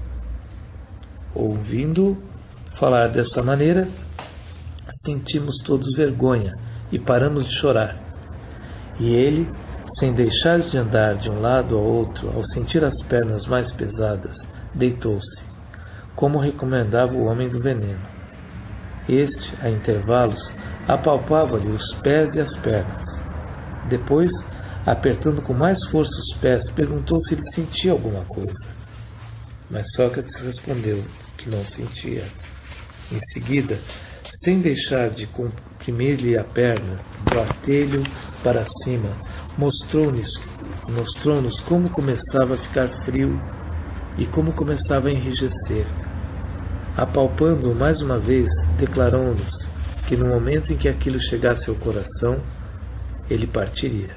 Ouvindo falar dessa maneira, sentimos todos vergonha e paramos de chorar. E ele, sem deixar de andar de um lado ao outro, ao sentir as pernas mais pesadas, deitou-se, como recomendava o homem do veneno. Este, a intervalos, apalpava-lhe os pés e as pernas. Depois, apertando com mais força os pés, perguntou se ele sentia alguma coisa. Mas Sócrates respondeu que não sentia. Em seguida, sem deixar de comprimir-lhe a perna, bater-lhe para cima, mostrou-nos mostrou-nos como começava a ficar frio e como começava a enrijecer. Apalpando-o mais uma vez, declarou-nos que no momento em que aquilo chegasse ao coração, ele partiria.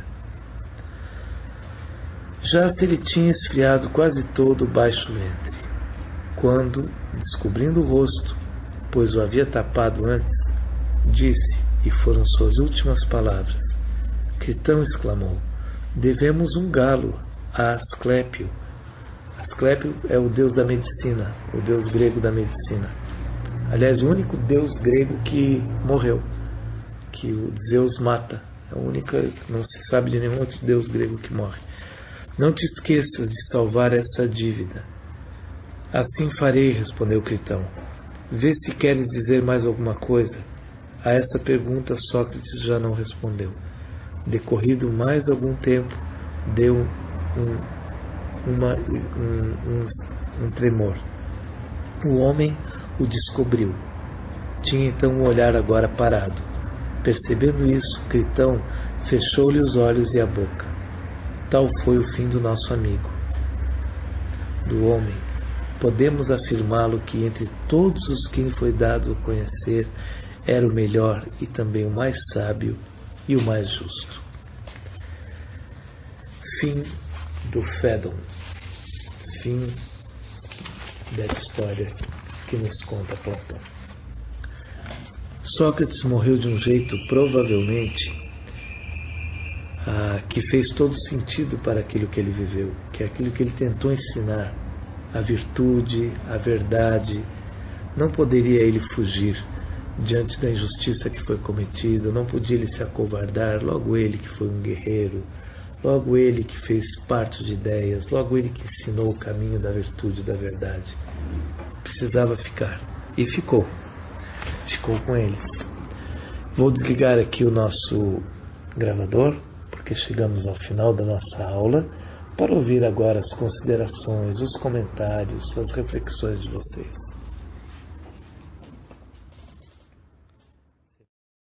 Já se lhe tinha esfriado quase todo o baixo ventre, quando, descobrindo o rosto, pois o havia tapado antes, disse, e foram suas últimas palavras: "Critão", exclamou, "devemos um galo a Asclépio." Asclépio é o deus da medicina, o deus grego da medicina. Aliás, o único deus grego que morreu, que o Zeus mata. É a única, não se sabe de nenhum outro deus grego que morre. "Não te esqueças de salvar essa dívida." "Assim farei", respondeu Critão. "Vê se queres dizer mais alguma coisa." A essa pergunta Sócrates já não respondeu. Decorrido mais algum tempo, deu um, uma, um, um, um tremor. O homem o descobriu. Tinha então o olhar agora parado. Percebendo isso, Critão fechou-lhe os olhos e a boca. Tal foi o fim do nosso amigo. Do homem, podemos afirmá-lo que entre todos os que foi dado a conhecer, era o melhor e também o mais sábio e o mais justo. Fim do Fédon. Fim da história que nos conta Platão. Sócrates morreu de um jeito, provavelmente, ah, que fez todo sentido para aquilo que ele viveu, que é aquilo que ele tentou ensinar, a virtude, a verdade. Não poderia ele fugir diante da injustiça que foi cometida, não podia ele se acovardar, logo ele que foi um guerreiro, logo ele que fez parte de ideias, logo ele que ensinou o caminho da virtude e da verdade. Precisava ficar. E ficou. Ficou com eles. Vou desligar aqui o nosso gravador, porque chegamos ao final da nossa aula, para ouvir agora as considerações, os comentários, as reflexões de vocês.